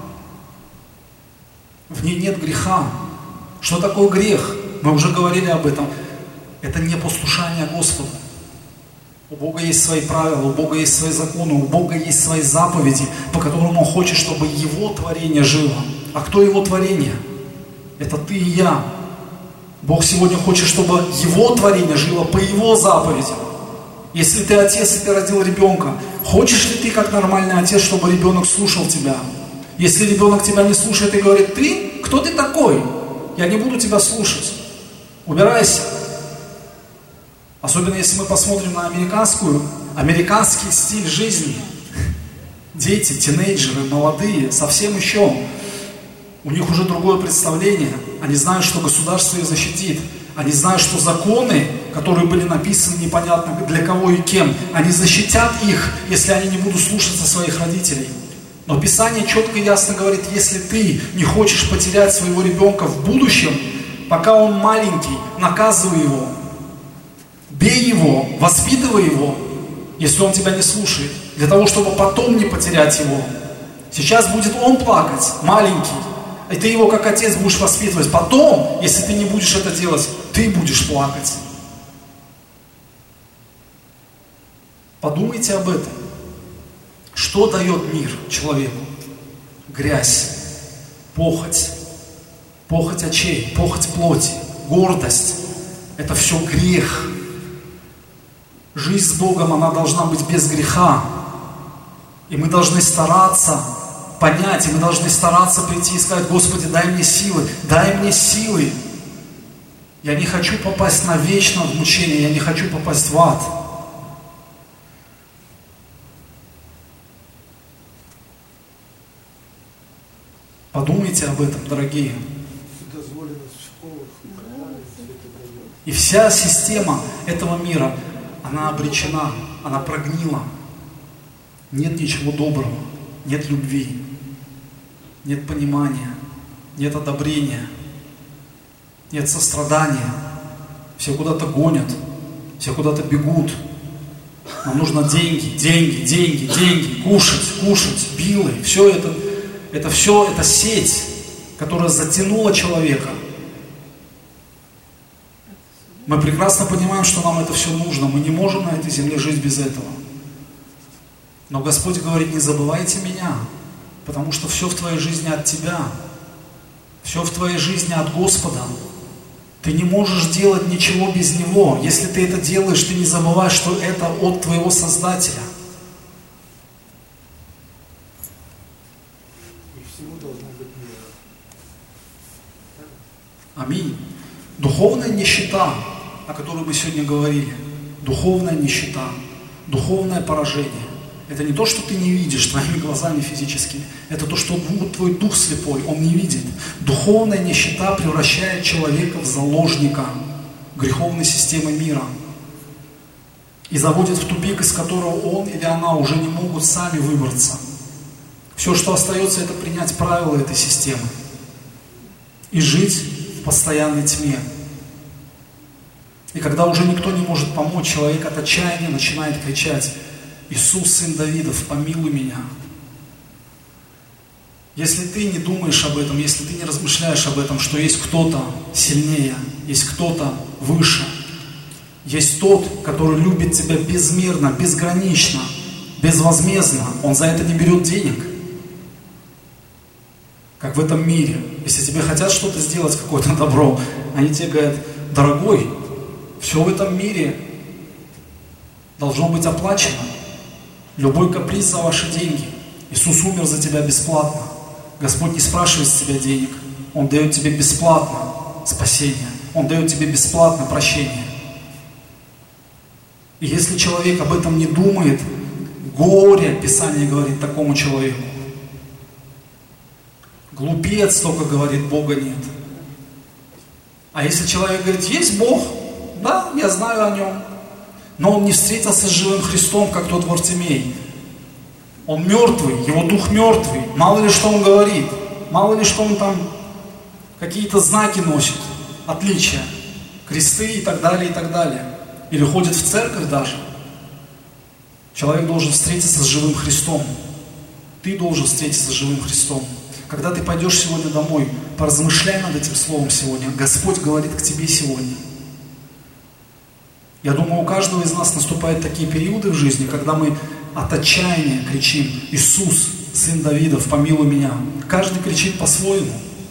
A: В ней нет греха. Что такое грех? Мы уже говорили об этом. Это непослушание Господу. У Бога есть свои правила, у Бога есть свои законы, у Бога есть свои заповеди, по которым Он хочет, чтобы Его творение жило. А кто Его творение? Это ты и я. Бог сегодня хочет, чтобы Его творение жило по Его заповедям. Если ты отец, и ты родил ребенка, хочешь ли ты, как нормальный отец, чтобы ребенок слушал тебя? Если ребенок тебя не слушает и говорит: ты? Кто ты такой? Я не буду тебя слушать. Убирайся. Особенно если мы посмотрим на американскую, американский стиль жизни. Дети, тинейджеры, молодые, совсем еще. У них уже другое представление. Они знают, что государство их защитит. Они знают, что законы, которые были написаны непонятно для кого и кем, они защитят их, если они не будут слушаться своих родителей. Но Писание четко и ясно говорит: если ты не хочешь потерять своего ребенка в будущем, пока он маленький, наказывай его, бей его, воспитывай его, если он тебя не слушает, для того, чтобы потом не потерять его. Сейчас будет он плакать, маленький, и ты его как отец будешь воспитывать. Потом, если ты не будешь это делать, ты будешь плакать. Подумайте об этом. Что дает мир человеку? Грязь, похоть, похоть очей, похоть плоти, гордость. Это все грех. Жизнь с Богом, она должна быть без греха. И мы должны стараться понять, и мы должны стараться прийти и сказать: Господи, дай мне силы, дай мне силы. Я не хочу попасть навечно в мучение, я не хочу попасть в ад. Подумайте об этом, дорогие. И вся система этого мира, она обречена, она прогнила. Нет ничего доброго, нет любви, нет понимания, нет одобрения, нет сострадания. Все куда-то гонят, все куда-то бегут. Нам нужно деньги, деньги, деньги, деньги, кушать, кушать, билы. Все это, это все, это сеть, которая затянула человека. Мы прекрасно понимаем, что нам это все нужно. Мы не можем на этой земле жить без этого. Но Господь говорит: не забывайте меня, потому что все в твоей жизни от тебя. Все в твоей жизни от Господа. Ты не можешь делать ничего без Него. Если ты это делаешь, ты не забывай, что это от твоего Создателя.
B: И всему должно быть мир.
A: Аминь. Духовная нищета, о которой мы сегодня говорили, духовная нищета, духовное поражение, это не то, что ты не видишь твоими глазами физическими, это то, что твой дух слепой, он не видит. Духовная нищета превращает человека в заложника греховной системы мира и заводит в тупик, из которого он или она уже не могут сами выбраться. Все, что остается, это принять правила этой системы и жить в постоянной тьме. И когда уже никто не может помочь, человек от отчаяния начинает кричать: «Иисус, Сын Давидов, помилуй меня». Если ты не думаешь об этом, если ты не размышляешь об этом, что есть кто-то сильнее, есть кто-то выше, есть тот, который любит тебя безмерно, безгранично, безвозмездно, он за это не берет денег, как в этом мире. Если тебе хотят что-то сделать, какое-то добро, они тебе говорят: дорогой, все в этом мире должно быть оплачено. Любой каприз за ваши деньги. Иисус умер за тебя бесплатно. Господь не спрашивает с тебя денег. Он дает тебе бесплатно спасение. Он дает тебе бесплатно прощение. И если человек об этом не думает, горе, Писание говорит, такому человеку. Глупец только говорит: Бога нет. А если человек говорит: есть Бог, да, я знаю о нем, но он не встретился с живым Христом, как тот Вартимей. Он мертвый, его дух мертвый. Мало ли что он говорит, мало ли что он там какие-то знаки носит, отличия, кресты и так далее, и так далее. Или ходит в церковь даже. Человек должен встретиться с живым Христом. Ты должен встретиться с живым Христом. Когда ты пойдешь сегодня домой, поразмышляй над этим словом сегодня. Господь говорит к тебе сегодня. Я думаю, у каждого из нас наступают такие периоды в жизни, когда мы от отчаяния кричим: Иисус, Сын Давидов, помилуй меня. Каждый кричит по-своему.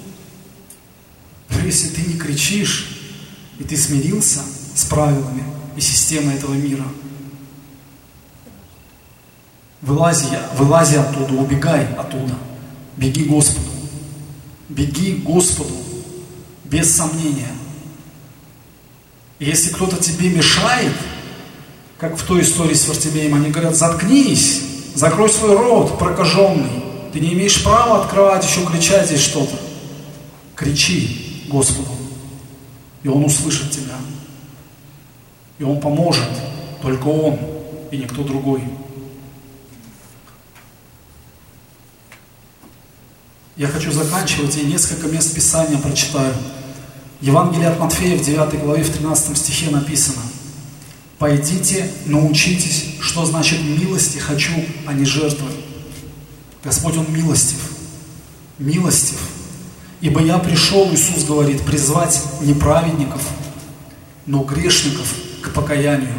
A: Но если ты не кричишь, и ты смирился с правилами и системой этого мира, вылази, вылази оттуда, убегай оттуда. Беги Господу. Беги Господу без сомнения. И если кто-то тебе мешает, как в той истории с Вартимеем, они говорят: заткнись, закрой свой рот, прокаженный. Ты не имеешь права открывать, еще кричать здесь что-то. Кричи Господу, и Он услышит тебя. И Он поможет, только Он и никто другой. Я хочу заканчивать, и несколько мест Писания прочитаю. Евангелие от Матфея в девятой главе, в тринадцатом стихе написано: «Пойдите, научитесь, что значит милости хочу, а не жертвы». Господь, Он милостив. Милостив. «Ибо я пришел, Иисус говорит, призвать не праведников, но грешников к покаянию».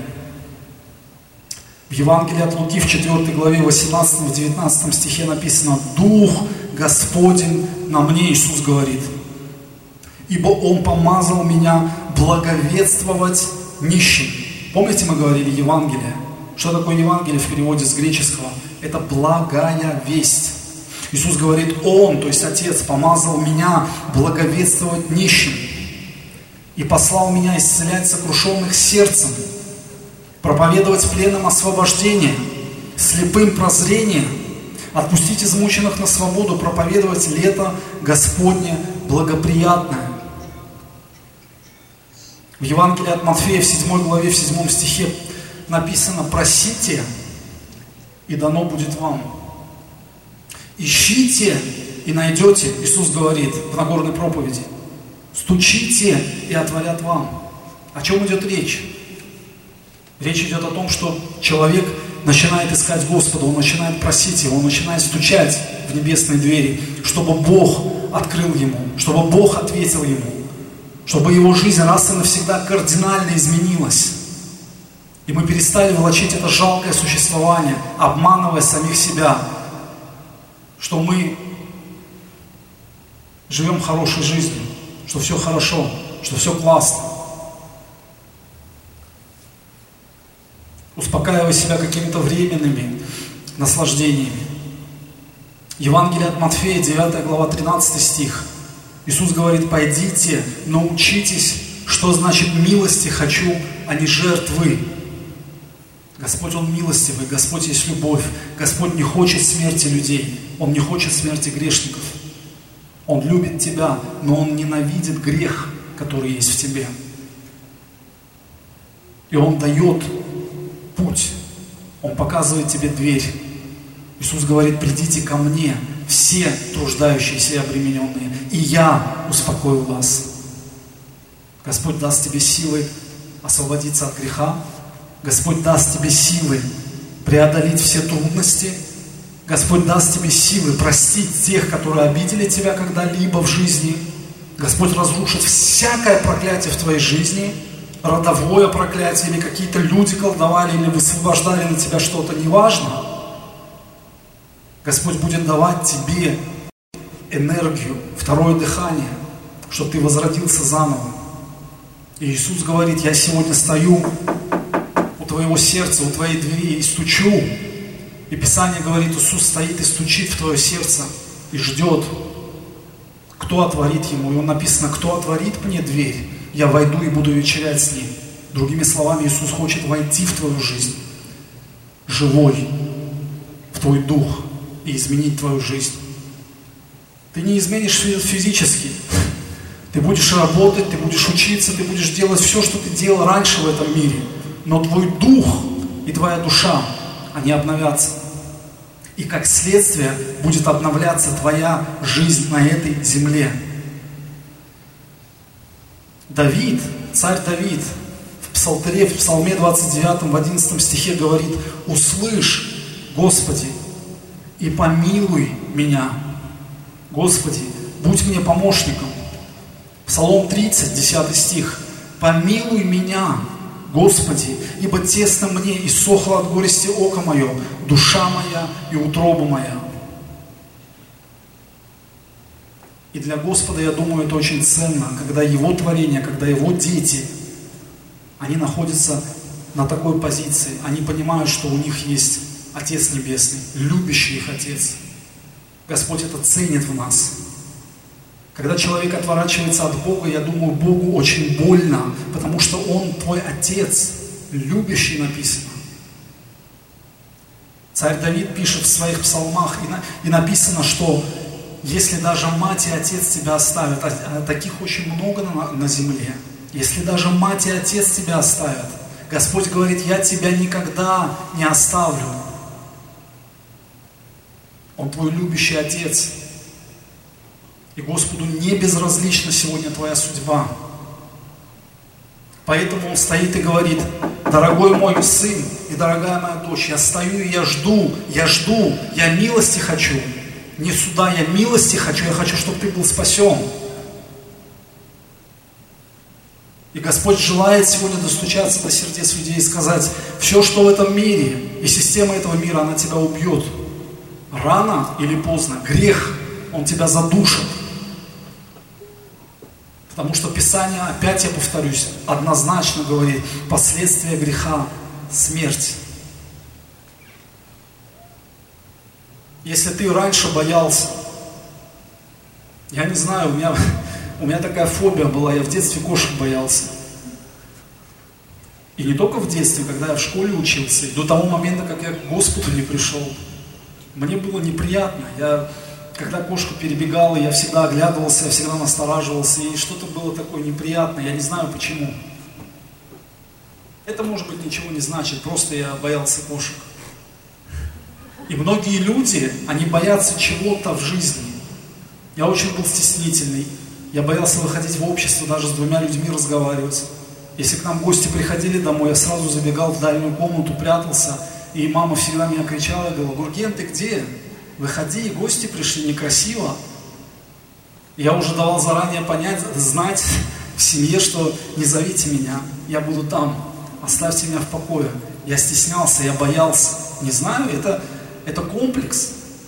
A: В Евангелии от Луки в четвёртой главе, восемнадцатом - девятнадцатом стихе написано: «Дух Господень на мне», Иисус говорит, «ибо Он помазал меня благовествовать нищим». Помните, мы говорили Евангелие? Что такое Евангелие в переводе с греческого? Это благая весть. Иисус говорит: Он, то есть Отец, помазал меня благовествовать нищим и послал меня исцелять сокрушенных сердцем, проповедовать пленным освобождение, слепым прозрение, отпустить измученных на свободу, проповедовать лето Господне благоприятное. В Евангелии от Матфея в седьмой главе, в седьмом стихе написано: «Просите, и дано будет вам. Ищите, и найдете», Иисус говорит в Нагорной проповеди. «Стучите, и отворят вам». О чем идет речь? Речь идет о том, что человек начинает искать Господа, он начинает просить Его, он начинает стучать в небесные двери, чтобы Бог открыл ему, чтобы Бог ответил ему, чтобы его жизнь раз и навсегда кардинально изменилась. И мы перестали влачить это жалкое существование, обманывая самих себя, что мы живем хорошей жизнью, что все хорошо, что все классно. Успокаивая себя какими-то временными наслаждениями. Евангелие от Матфея, девятая глава, тринадцатый стих. Иисус говорит: «Пойдите, научитесь, Что значит милости хочу, а не жертвы? Господь, Он милостивый, Господь есть любовь. Господь не хочет смерти людей, Он не хочет смерти грешников. Он любит тебя, но Он ненавидит грех, который есть в тебе. И Он дает путь, Он показывает тебе дверь. Иисус говорит: придите ко мне, все труждающиеся и обремененные, и я успокою вас. Господь даст тебе силы освободиться от греха. Господь даст тебе силы преодолеть все трудности. Господь даст тебе силы простить тех, которые обидели тебя когда-либо в жизни. Господь разрушит всякое проклятие в твоей жизни, родовое проклятие, или какие-то люди колдовали, или высвобождали на тебя что-то, неважно. Господь будет давать тебе энергию, второе дыхание, чтобы ты возродился заново. И Иисус говорит: я сегодня стою у твоего сердца, у твоей двери и стучу. И Писание говорит: Иисус стоит и стучит в твое сердце и ждет, кто отворит ему. И он написано: кто отворит мне дверь, я войду и буду вечерять с ним. Другими словами, Иисус хочет войти в твою жизнь, живой, в твой дух, и изменить твою жизнь. Ты не изменишь физически. Ты будешь работать, ты будешь учиться, ты будешь делать все, что ты делал раньше в этом мире. Но твой дух и твоя душа, они обновятся. И как следствие будет обновляться твоя жизнь на этой земле. Давид, царь Давид, в Псалтере, в Псалме двадцать девятом, в одиннадцатом стихе говорит: услышь, Господи, и помилуй меня. Господи, будь мне помощником. Псалом тридцать, десятый стих. Помилуй меня, Господи, ибо тесно мне и сохло от горести око мое, душа моя и утроба моя. И для Господа, я думаю, это очень ценно, когда Его творение, когда Его дети, они находятся на такой позиции, они понимают, что у них есть Отец Небесный, любящий их Отец. Господь это ценит в нас. Когда человек отворачивается от Бога, я думаю, Богу очень больно, потому что Он твой Отец, любящий написано. Царь Давид пишет в своих псалмах, и, на, и написано, что если даже мать и отец тебя оставят, а, а таких очень много на, на земле, если даже мать и отец тебя оставят, Господь говорит: я тебя никогда не оставлю. Он твой любящий Отец. И Господу не безразлична сегодня твоя судьба. Поэтому Он стоит и говорит: дорогой мой сын и дорогая моя дочь, я стою и я жду, я жду, я милости хочу. Не суда, я милости хочу, я хочу, чтобы ты был спасен. И Господь желает сегодня достучаться до сердец людей и сказать: все, что в этом мире, и система этого мира, она тебя убьет. Рано или поздно грех, он тебя задушит. Потому что Писание, опять я повторюсь, однозначно говорит: последствия греха – смерть. Если ты раньше боялся, я не знаю, у меня, у меня такая фобия была, я в детстве кошек боялся. И не только в детстве, когда я в школе учился, и до того момента, как я к Господу не пришел. Мне было неприятно. Я, когда кошка перебегала, я всегда оглядывался, я всегда настораживался, и что-то было такое неприятное, я не знаю почему. Это, может быть, ничего не значит, просто я боялся кошек. И многие люди, они боятся чего-то в жизни. Я очень был стеснительный, я боялся выходить в общество, даже с двумя людьми разговаривать. Если к нам гости приходили домой, я сразу забегал в дальнюю комнату, прятался, и мама всегда меня кричала, говорила: Гурген, ты где? Выходи, гости пришли, некрасиво. Я уже давал заранее понять, знать в семье, что не зовите меня, я буду там, оставьте меня в покое. Я стеснялся, я боялся. Не знаю, это, это комплекс.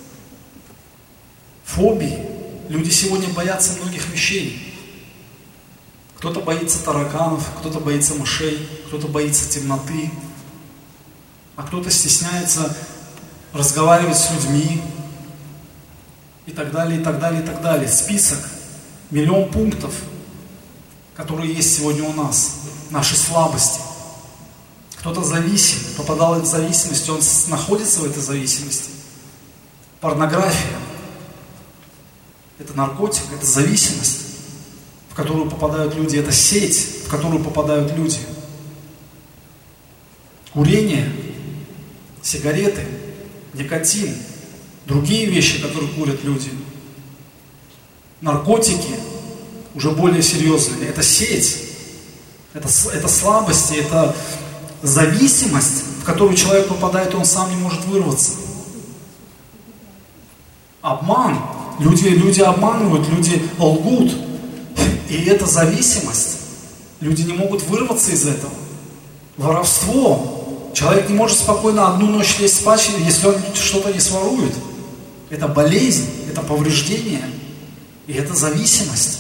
A: Фобии. Люди сегодня боятся многих вещей. Кто-то боится тараканов, кто-то боится мышей, кто-то боится темноты, а кто-то стесняется разговаривать с людьми и так далее, и так далее, и так далее. Список, миллион пунктов. которые есть сегодня у нас, наши слабости. Кто-то зависим, попадал в зависимость, он находится в этой зависимости. Порнография – это наркотик, это зависимость, в которую попадают люди, это сеть, в которую попадают люди. Курение, сигареты, никотин, другие вещи, которые курят люди. Наркотики, уже более серьезные, это сеть, это, это слабости, это зависимость, в которую человек попадает, и он сам не может вырваться. Обман. Люди, люди обманывают, люди лгут. И это зависимость. Люди не могут вырваться из этого. Воровство. Человек не может спокойно одну ночь лезть спать, если он что-то не сворует. Это болезнь, это повреждение. И это зависимость.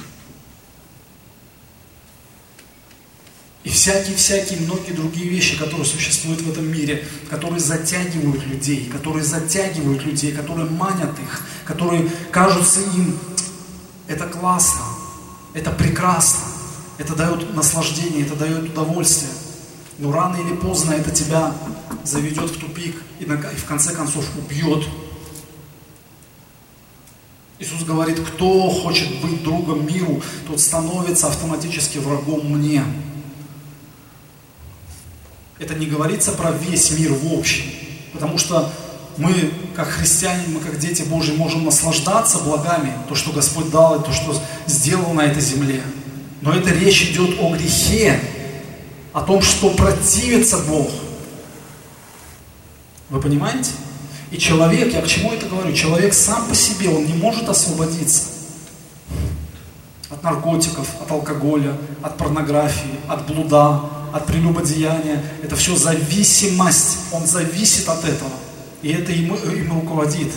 A: И всякие-всякие многие другие вещи, которые существуют в этом мире, которые затягивают людей, которые затягивают людей, которые манят их, которые кажутся им, это классно, это прекрасно, это дает наслаждение, это дает удовольствие. Но рано или поздно это тебя заведет в тупик и в конце концов убьет. Иисус говорит, кто хочет быть другом миру, тот становится автоматически врагом мне. Это не говорится про весь мир в общем, потому что мы, как христиане, мы, как дети Божьи, можем наслаждаться благами, то, что Господь дал, и то, что сделал на этой земле. Но это речь идет о грехе, о том, что противится Бог. Вы понимаете? И человек, я к чему это говорю? Человек сам по себе, он не может освободиться от наркотиков, от алкоголя, от порнографии, от блуда, от прелюбодеяния. Это все зависимость. Он зависит от этого. И это им, им руководит.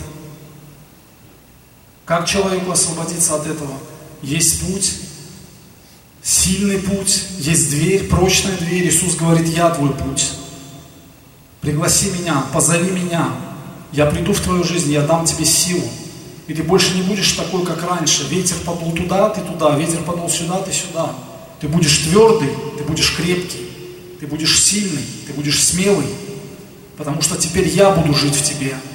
A: Как человеку освободиться от этого? Есть путь, сильный путь, есть дверь, прочная дверь. Иисус говорит, я твой путь. Пригласи меня, позови меня. Я приду в твою жизнь, я дам тебе силу. И ты больше не будешь такой, как раньше. Ветер подул туда, ты туда. Ветер подул сюда, ты сюда. Ты будешь твердый, ты будешь крепкий. Ты будешь сильный, ты будешь смелый. Потому что теперь я буду жить в тебе.